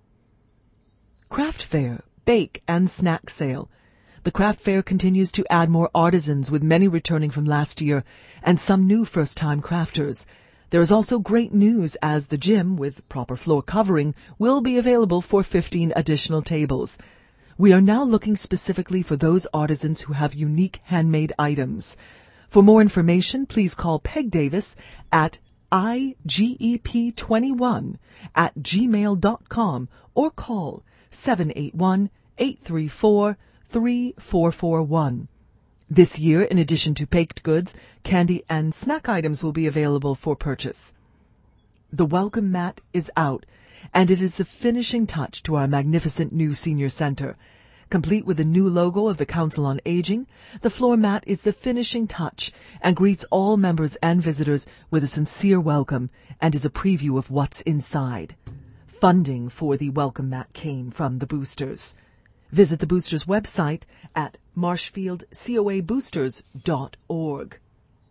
Craft Fair, Bake and Snack Sale. The craft fair continues to add more artisans, with many returning from last year and some new first-time crafters. There is also great news, as the gym, with proper floor covering, will be available for fifteen additional tables. We are now looking specifically for those artisans who have unique handmade items. For more information, please call Peg Davis at I G E P twenty-one at gmail dot com or call seven eight one, eight three four, three four four one. This year, in addition to baked goods, candy and snack items will be available for purchase. The welcome mat is out, and it is the finishing touch to our magnificent new Senior Center. Complete with the new logo of the Council on Aging, the floor mat is the finishing touch and greets all members and visitors with a sincere welcome and is a preview of what's inside. Funding for the welcome mat came from the Boosters. Visit the Boosters website at marshfield coa boosters dot org.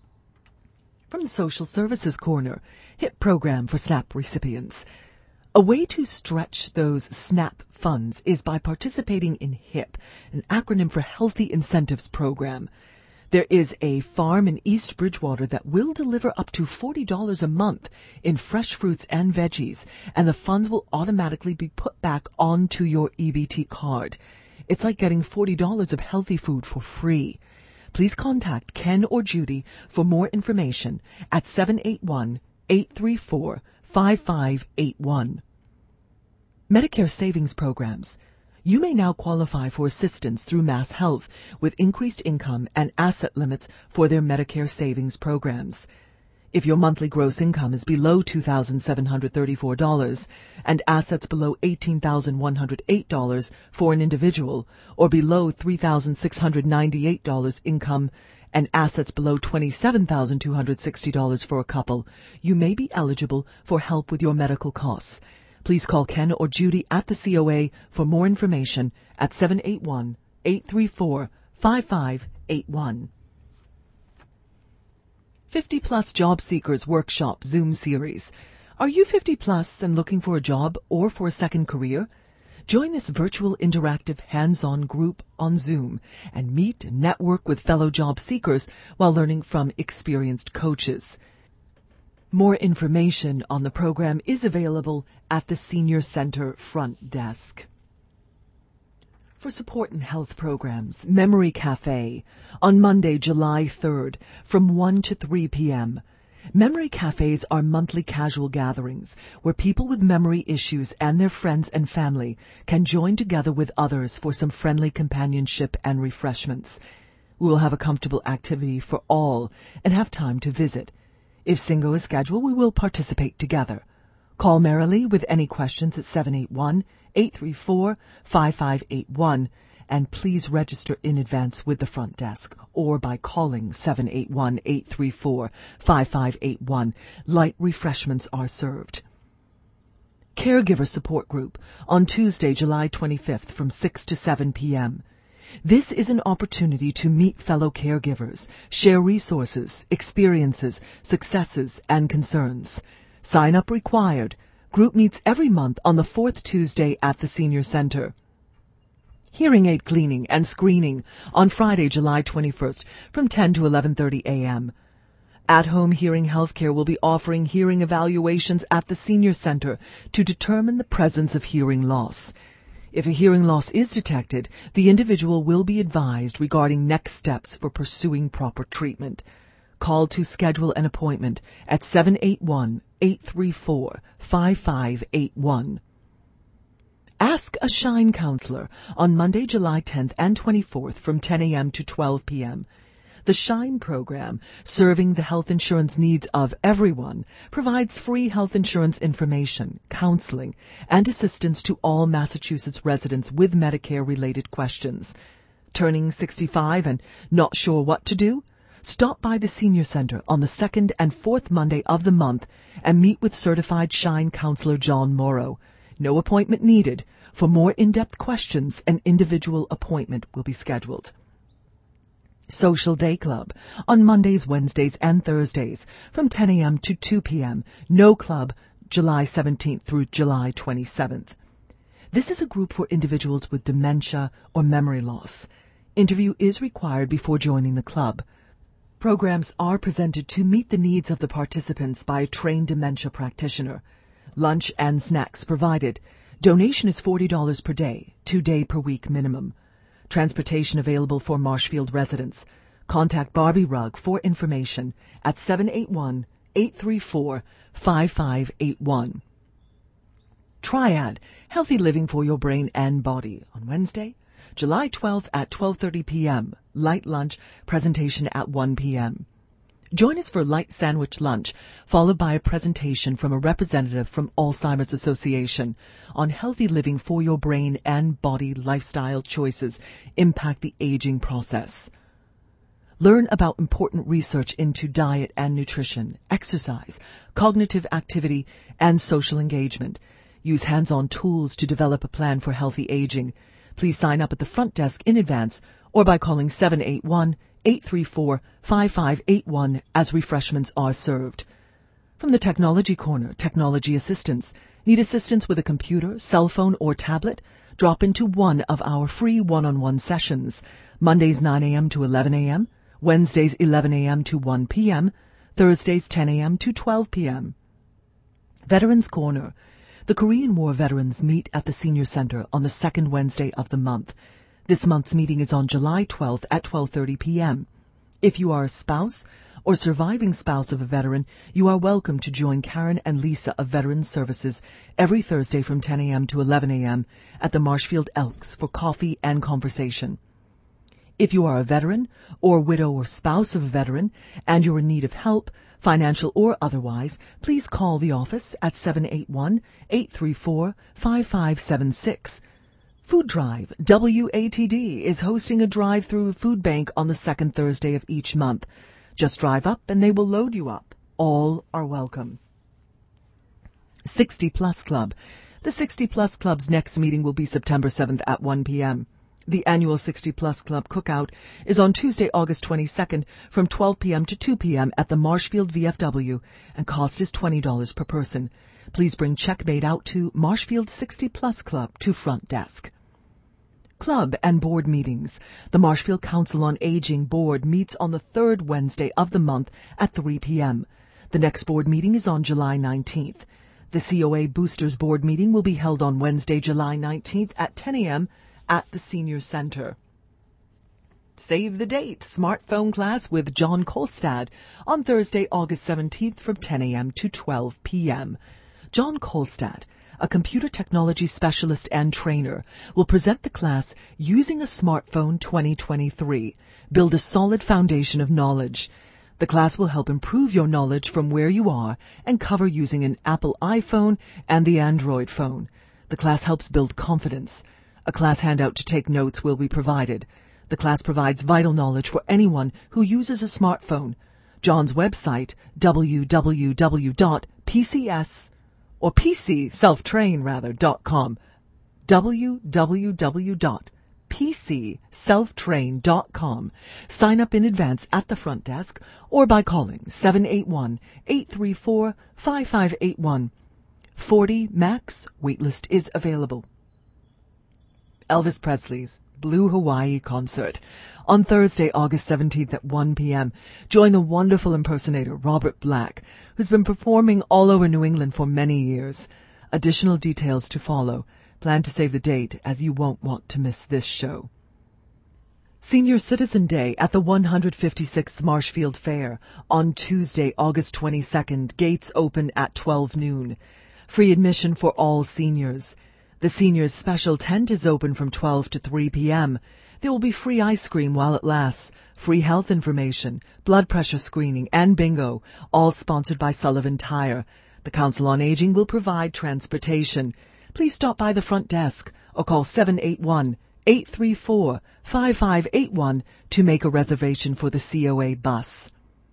From the Social Services Corner, HIP program for SNAP recipients. A way to stretch those SNAP funds is by participating in HIP, an acronym for Healthy Incentives Program. There is a farm in East Bridgewater that will deliver up to forty dollars a month in fresh fruits and veggies, and the funds will automatically be put back onto your E B T card. It's like getting forty dollars of healthy food for free. Please contact Ken or Judy for more information at seven eight one, eight three four, five five eight one. Medicare Savings Programs. You may now qualify for assistance through Mass Health with increased income and asset limits for their Medicare savings programs. If your monthly gross income is below two thousand seven hundred thirty-four dollars and assets below eighteen thousand one hundred eight dollars for an individual, or below three thousand six hundred ninety-eight dollars income and assets below twenty-seven thousand two hundred sixty dollars for a couple, you may be eligible for help with your medical costs. Please call Ken or Judy at the C O A for more information at seven eight one, eight three four, five five eight one. fifty plus Job Seekers Workshop Zoom Series. Are you fifty plus and looking for a job or for a second career? Join this virtual interactive hands-on group on Zoom and meet and network with fellow job seekers while learning from experienced coaches. More information on the program is available at the Senior Center front desk. For support and health programs, Memory Cafe on Monday, July third from one to three p.m. Memory cafes are monthly casual gatherings where people with memory issues and their friends and family can join together with others for some friendly companionship and refreshments. We will have a comfortable activity for all and have time to visit. If Singo is scheduled, we will participate together. Call Marilee with any questions at seven eight one, eight three four, five five eight one, and please register in advance with the front desk or by calling seven eight one, eight three four, five five eight one. Light refreshments are served. Caregiver Support Group on Tuesday, July twenty-fifth from six to seven p.m. This is an opportunity to meet fellow caregivers, share resources, experiences, successes, and concerns. Sign up required. Group meets every month on the fourth Tuesday at the Senior Center. Hearing aid cleaning and screening on Friday, July twenty-first from ten to eleven thirty a.m. At-Home Hearing Healthcare will be offering hearing evaluations at the Senior Center to determine the presence of hearing loss. If a hearing loss is detected, the individual will be advised regarding next steps for pursuing proper treatment. Call to schedule an appointment at seven eight one, eight three four, five five eight one. Ask a Shine counselor on Monday, July tenth and twenty-fourth from ten a.m. to twelve p.m. The Shine program, serving the health insurance needs of everyone, provides free health insurance information, counseling, and assistance to all Massachusetts residents with Medicare-related questions. Turning sixty-five and not sure what to do? Stop by the Senior Center on the second and fourth Monday of the month and meet with certified Shine counselor John Morrow. No appointment needed. For more in-depth questions, an individual appointment will be scheduled. Social Day Club on Mondays, Wednesdays, and Thursdays from ten a.m. to two p.m. No club, July seventeenth through July twenty-seventh. This is a group for individuals with dementia or memory loss. Interview is required before joining the club. Programs are presented to meet the needs of the participants by a trained dementia practitioner. Lunch and snacks provided. Donation is forty dollars per day, two day per week minimum. Transportation available for Marshfield residents. Contact Barbie Rugg for information at seven eight one, eight three four, five five eight one. Triad, Healthy Living for Your Brain and Body on Wednesday, July twelfth at twelve thirty p.m. Light lunch, presentation at one p.m. Join us for light sandwich lunch, followed by a presentation from a representative from Alzheimer's Association on healthy living for your brain and body lifestyle choices impact the aging process. Learn about important research into diet and nutrition, exercise, cognitive activity, and social engagement. Use hands-on tools to develop a plan for healthy aging. Please sign up at the front desk in advance or by calling seven eight one, eight three four, five five eight one as refreshments are served. From the Technology Corner, Technology Assistance. Need assistance with a computer, cell phone, or tablet? Drop into one of our free one-on-one sessions. Mondays nine a.m. to eleven a.m., Wednesdays eleven a.m. to one p.m., Thursdays ten a.m. to twelve p.m. Veterans Corner. The Korean War veterans meet at the Senior Center on the second Wednesday of the month. This month's meeting is on July twelfth at twelve thirty p.m. If you are a spouse or surviving spouse of a veteran, you are welcome to join Karen and Lisa of Veterans Services every Thursday from ten a.m. to eleven a.m. at the Marshfield Elks for coffee and conversation. If you are a veteran or widow or spouse of a veteran and you're in need of help, financial or otherwise, please call the office at seven eight one, eight three four, five five seven six. Food Drive, W A T D, is hosting a drive-through food bank on the second Thursday of each month. Just drive up and they will load you up. All are welcome. sixty plus Club. The sixty plus Club's next meeting will be September seventh at one p.m. The annual sixty plus Club Cookout is on Tuesday, August twenty-second from twelve p.m. to two p.m. at the Marshfield V F W, and cost is twenty dollars per person. Please bring check made out to Marshfield sixty plus Club to front desk. Club and board meetings. The Marshfield Council on Aging Board meets on the third Wednesday of the month at three p.m. The next board meeting is on July nineteenth. The C O A Boosters Board meeting will be held on Wednesday, July nineteenth at ten a.m. at the Senior Center. Save the date. Smartphone class with John Kolstad on Thursday, August seventeenth from ten a.m. to twelve p.m. John Kolstad, a computer technology specialist and trainer, will present the class Using a Smartphone twenty twenty-three. Build a solid foundation of knowledge. The class will help improve your knowledge from where you are and cover using an Apple iPhone and the Android phone. The class helps build confidence. A class handout to take notes will be provided. The class provides vital knowledge for anyone who uses a smartphone. John's website, w w w dot p c s or p c self train rather dot com, w w w dot p c self train dot com. Sign up in advance at the front desk or by calling seven eight one, eight three four, five five eight one. forty max waitlist is available. Elvis Presley's Blue Hawaii concert. On Thursday, August seventeenth at one p.m., join the wonderful impersonator Robert Black, who's been performing all over New England for many years. Additional details to follow. Plan to save the date, as you won't want to miss this show. Senior Citizen Day at the one hundred fifty-sixth Marshfield Fair on Tuesday, August twenty-second. Gates open at twelve noon. Free admission for all seniors. The seniors' special tent is open from twelve to three p.m. There will be free ice cream while it lasts, free health information, blood pressure screening, and bingo, all sponsored by Sullivan Tire. The Council on Aging will provide transportation. Please stop by the front desk or call seven eight one, eight three four, five five eight one to make a reservation for the C O A bus.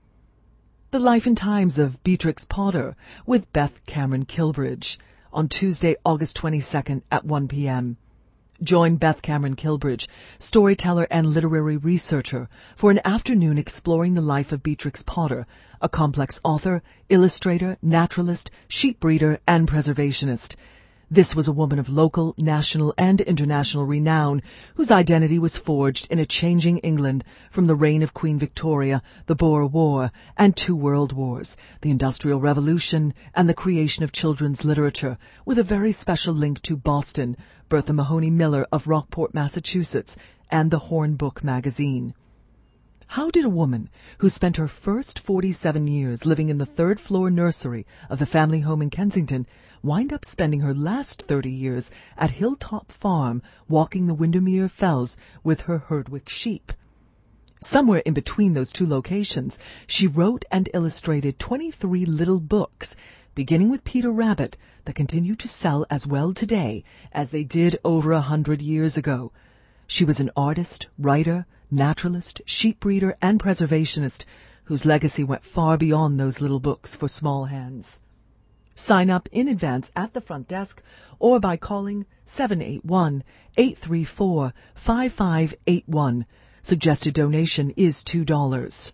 The Life and Times of Beatrix Potter with Beth Cameron Kilbridge on Tuesday, August twenty-second at one p.m. Join Beth Cameron Kilbridge, storyteller and literary researcher, for an afternoon exploring the life of Beatrix Potter, a complex author, illustrator, naturalist, sheep breeder, and preservationist. This was a woman of local, national, and international renown, whose identity was forged in a changing England from the reign of Queen Victoria, the Boer War, and two world wars, the Industrial Revolution, and the creation of children's literature, with a very special link to Boston, Bertha Mahoney Miller of Rockport, Massachusetts, and the Hornbook magazine. How did a woman who spent her first forty-seven years living in the third-floor nursery of the family home in Kensington wind up spending her last thirty years at Hilltop Farm walking the Windermere Fells with her Herdwick sheep? Somewhere in between those two locations, she wrote and illustrated twenty-three little books, beginning with Peter Rabbit, that continue to sell as well today as they did over a hundred years ago. She was an artist, writer, naturalist, sheep breeder, and preservationist whose legacy went far beyond those little books for small hands. Sign up in advance at the front desk or by calling seven eight one, eight three four, five five eight one. Suggested donation is two dollars.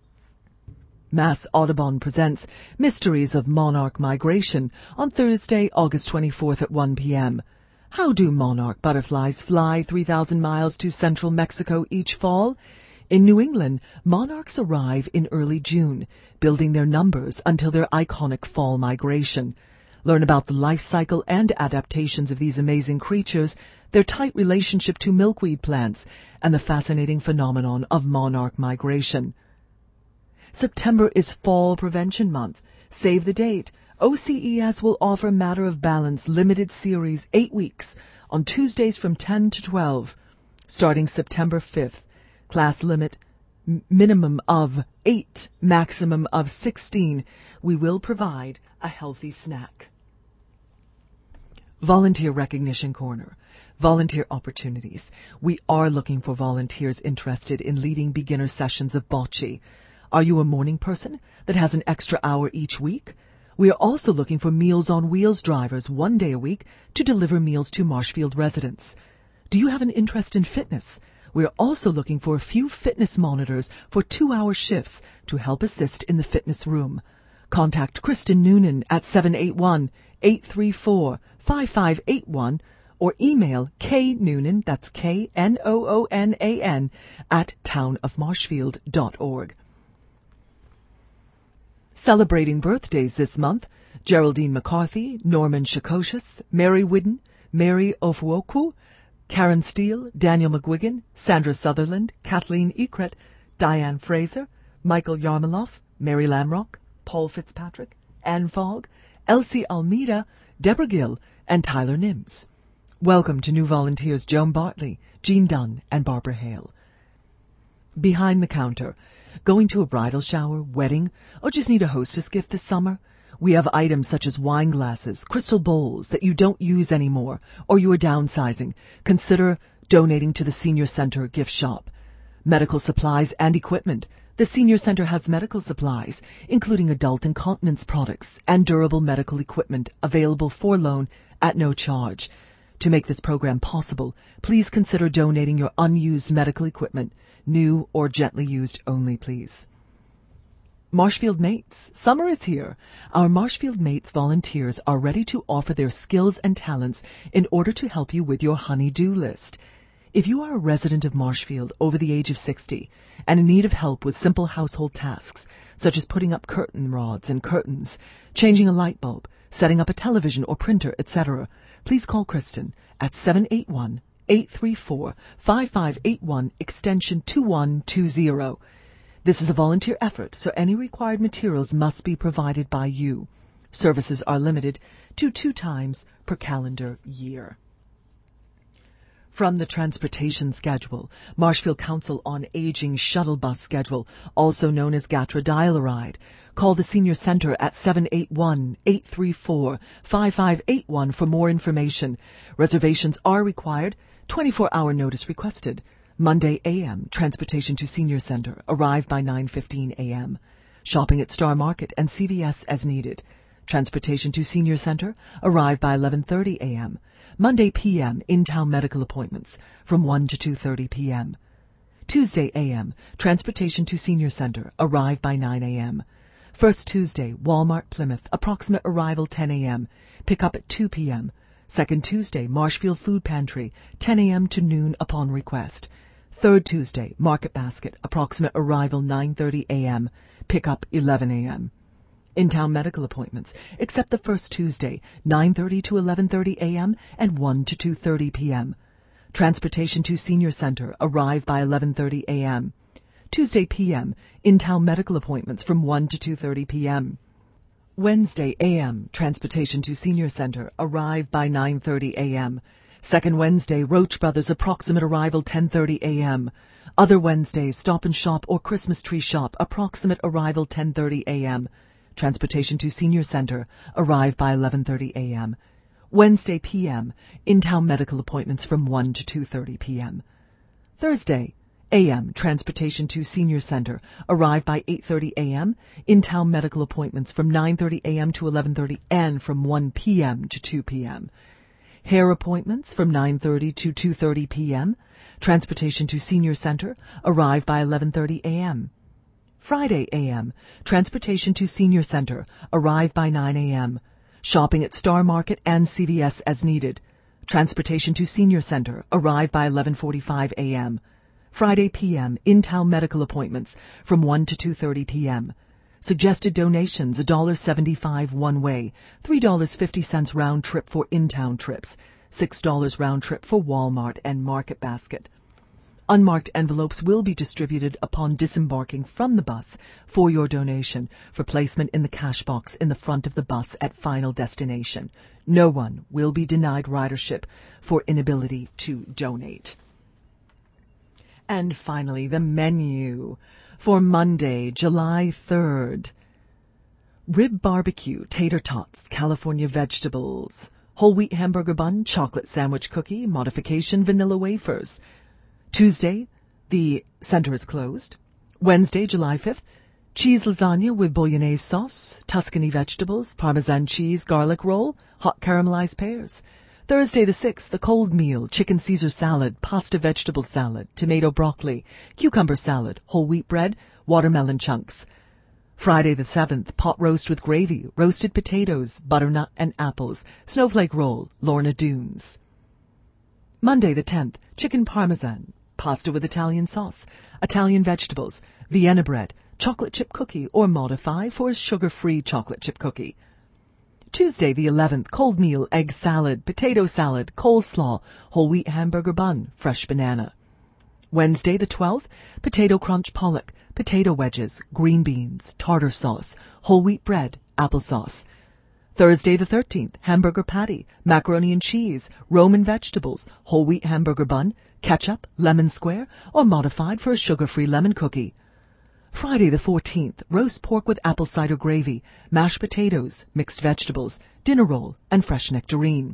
Mass Audubon presents Mysteries of Monarch Migration on Thursday, August twenty-fourth at one p.m. How do monarch butterflies fly three thousand miles to central Mexico each fall? In New England, monarchs arrive in early June, building their numbers until their iconic fall migration. Learn about the life cycle and adaptations of these amazing creatures, their tight relationship to milkweed plants, and the fascinating phenomenon of monarch migration. September is Fall Prevention Month. Save the date. O C E S will offer Matter of Balance limited series eight weeks on Tuesdays from ten to twelve, starting September fifth. Class limit m- minimum of eight, maximum of sixteen. We will provide a healthy snack. Volunteer Recognition Corner. Volunteer opportunities. We are looking for volunteers interested in leading beginner sessions of bocce. Are you a morning person that has an extra hour each week? We are also looking for Meals on Wheels drivers one day a week to deliver meals to Marshfield residents. Do you have an interest in fitness? We are also looking for a few fitness monitors for two-hour shifts to help assist in the fitness room. Contact Kristen Noonan at seven eight one, eight three four, five five eight one or email knoonan, that's K N O O N A N, at townofmarshfield dot org. Celebrating birthdays this month, Geraldine McCarthy, Norman Shakocious, Mary Whidden, Mary Ofuoku, Karen Steele, Daniel McGuigan, Sandra Sutherland, Kathleen Ekret, Diane Fraser, Michael Yarmaloff, Mary Lamrock, Paul Fitzpatrick, Anne Fogg, Elsie Almeida, Deborah Gill, and Tyler Nims. Welcome to new volunteers Joan Bartley, Jean Dunn, and Barbara Hale. Behind the counter. Going to a bridal shower, wedding, or just need a hostess gift this summer? We have items such as wine glasses, crystal bowls that you don't use anymore, or you are downsizing. Consider donating to the Senior Center gift shop. Medical supplies and equipment. The Senior Center has medical supplies, including adult incontinence products and durable medical equipment available for loan at no charge. To make this program possible, please consider donating your unused medical equipment, new or gently used only, please. Marshfield Mates. Summer is here. Our Marshfield Mates volunteers are ready to offer their skills and talents in order to help you with your honey-do list. If you are a resident of Marshfield over the age of sixty and in need of help with simple household tasks, such as putting up curtain rods and curtains, changing a light bulb, setting up a television or printer, et cetera, please call Kristen at seven eight one, eight three four, five five eight one, extension two one two zero. This is a volunteer effort, so any required materials must be provided by you. Services are limited to two times per calendar year. From the transportation schedule, Marshfield Council on Aging shuttle bus schedule, also known as GATRA Dial-A-Ride. Call the Senior Centre at seven eight one, eight three four, five five eight one for more information. Reservations are required. twenty-four hour notice requested. Monday A M, transportation to Senior Centre. Arrive by nine fifteen A M. Shopping at Star Market and C V S as needed. Transportation to Senior Centre. Arrive by eleven thirty A M. Monday P M, in-town medical appointments from one to two thirty P M. Tuesday A M, transportation to Senior Centre. Arrive by nine A M. First Tuesday, Walmart Plymouth, approximate arrival ten A M. Pick up at two P M. Second Tuesday, Marshfield Food Pantry, ten A M to noon upon request. Third Tuesday, Market Basket, approximate arrival nine thirty A M. Pick up eleven A M. In-town medical appointments, except the first Tuesday, nine thirty to eleven thirty A M and one to two thirty P M. Transportation to Senior Centre. Arrive by eleven thirty A M. Tuesday P M, in-town medical appointments from one to two thirty P M. Wednesday A M, transportation to Senior Centre. Arrive by nine thirty A M. Second Wednesday, Roach Brothers, approximate arrival ten thirty A M. Other Wednesdays, Stop and Shop or Christmas Tree Shop, approximate arrival ten thirty A M. Transportation to Senior Centre. Arrive by eleven thirty A M. Wednesday P M, in-town medical appointments from one to two thirty P M. Thursday A M, transportation to Senior Centre. Arrive by eight thirty A M. In-town medical appointments from nine thirty A M to eleven thirty and from one P M to two P M. Hair appointments from nine thirty to two thirty P M. Transportation to Senior Centre. Arrive by eleven thirty A M. Friday A M, transportation to Senior Centre. Arrive by nine A M. Shopping at Star Market and C V S as needed. Transportation to Senior Centre. Arrive by eleven forty-five A M. Friday P M, in-town medical appointments from one to two thirty P M. Suggested donations one dollar seventy-five one way, three dollars and fifty cents round trip for in-town trips, six dollars round trip for Walmart and Market Basket. Unmarked envelopes will be distributed upon disembarking from the bus for your donation for placement in the cash box in the front of the bus at final destination. No one will be denied ridership for inability to donate. And finally, the menu for Monday, July third. Rib barbecue, tater tots, California vegetables, whole wheat hamburger bun, chocolate sandwich cookie, modification vanilla wafers. Tuesday, the center is closed. Wednesday, July fifth, cheese lasagna with bolognese sauce, Tuscany vegetables, Parmesan cheese, garlic roll, hot caramelized pears. Thursday the sixth, the cold meal, chicken Caesar salad, pasta vegetable salad, tomato broccoli, cucumber salad, whole wheat bread, watermelon chunks. Friday the seventh, pot roast with gravy, roasted potatoes, butternut and apples, snowflake roll, Lorna Dunes. Monday the tenth, chicken parmesan, pasta with Italian sauce, Italian vegetables, Vienna bread, chocolate chip cookie or modify for a sugar-free chocolate chip cookie. Tuesday the eleventh, cold meal, egg salad, potato salad, coleslaw, whole wheat hamburger bun, fresh banana. Wednesday the twelfth, potato crunch pollock, potato wedges, green beans, tartar sauce, whole wheat bread, applesauce. Thursday the thirteenth, hamburger patty, macaroni and cheese, Roman vegetables, whole wheat hamburger bun, ketchup, lemon square, or modified for a sugar-free lemon cookie. Friday the fourteenth, roast pork with apple cider gravy, mashed potatoes, mixed vegetables, dinner roll, and fresh nectarine.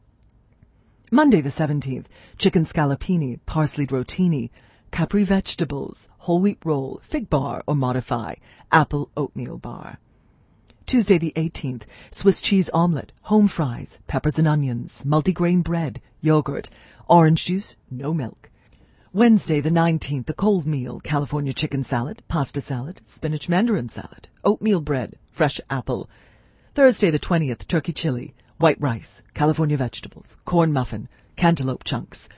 Monday the seventeenth, chicken scallopini, parsleyed rotini, capri vegetables, whole wheat roll, fig bar or modify, apple oatmeal bar. Tuesday the eighteenth, Swiss cheese omelette, home fries, peppers and onions, multigrain bread, yogurt, orange juice, no milk. Wednesday the nineteenth, the cold meal, California chicken salad, pasta salad, spinach mandarin salad, oatmeal bread, fresh apple. Thursday the twentieth, turkey chili, white rice, California vegetables, corn muffin, cantaloupe chunks.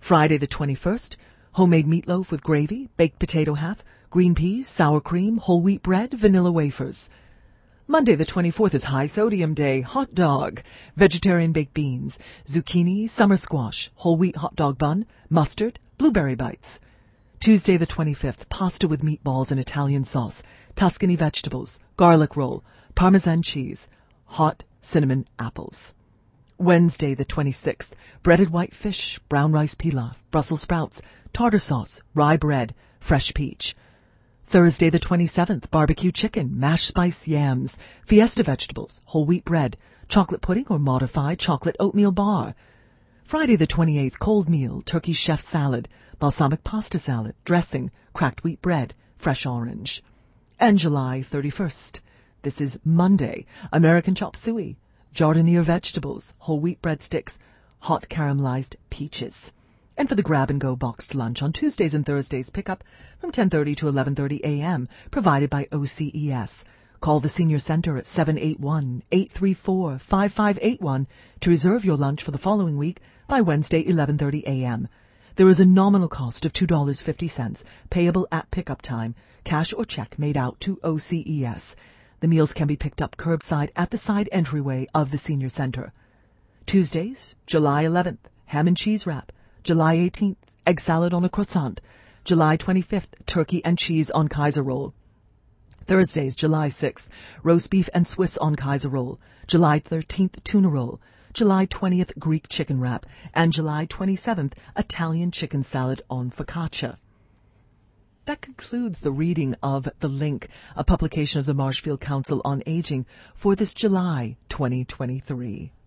Friday the twenty-first, homemade meatloaf with gravy, baked potato half, green peas, sour cream, whole wheat bread, vanilla wafers. Monday the twenty-fourth is high sodium day, hot dog, vegetarian baked beans, zucchini, summer squash, whole wheat hot dog bun, mustard, blueberry bites. Tuesday the twenty-fifth, pasta with meatballs and Italian sauce, Tuscany vegetables, garlic roll, Parmesan cheese, hot cinnamon apples. Wednesday the twenty-sixth, breaded white fish, brown rice pilaf, Brussels sprouts, tartar sauce, rye bread, fresh peach. Thursday the twenty-seventh, barbecue chicken, mashed spice yams, fiesta vegetables, whole wheat bread, chocolate pudding or modified chocolate oatmeal bar. Friday the twenty-eighth, cold meal, turkey chef salad, balsamic pasta salad, dressing, cracked wheat bread, fresh orange. And July thirty-first, this is Monday, American chop suey, jardiniere vegetables, whole wheat breadsticks, hot caramelized peaches. And for the grab-and-go boxed lunch on Tuesdays and Thursdays, pick up from ten thirty to eleven thirty a.m., provided by O C E S. Call the Senior Center at seven eight one, eight three four, five five eight one to reserve your lunch for the following week by Wednesday, eleven thirty a.m. There is a nominal cost of two dollars and fifty cents, payable at pickup time, cash or check made out to O C E S. The meals can be picked up curbside at the side entryway of the Senior Center. Tuesdays, July eleventh, ham and cheese wrap. July eighteenth, egg salad on a croissant. July twenty-fifth, turkey and cheese on Kaiser roll. Thursdays, July sixth, roast beef and Swiss on Kaiser roll. July thirteenth, tuna roll. July twentieth, Greek chicken wrap. And July twenty-seventh, Italian chicken salad on focaccia. That concludes the reading of The Link, a publication of the Marshfield Council on Aging for this July twenty twenty-three.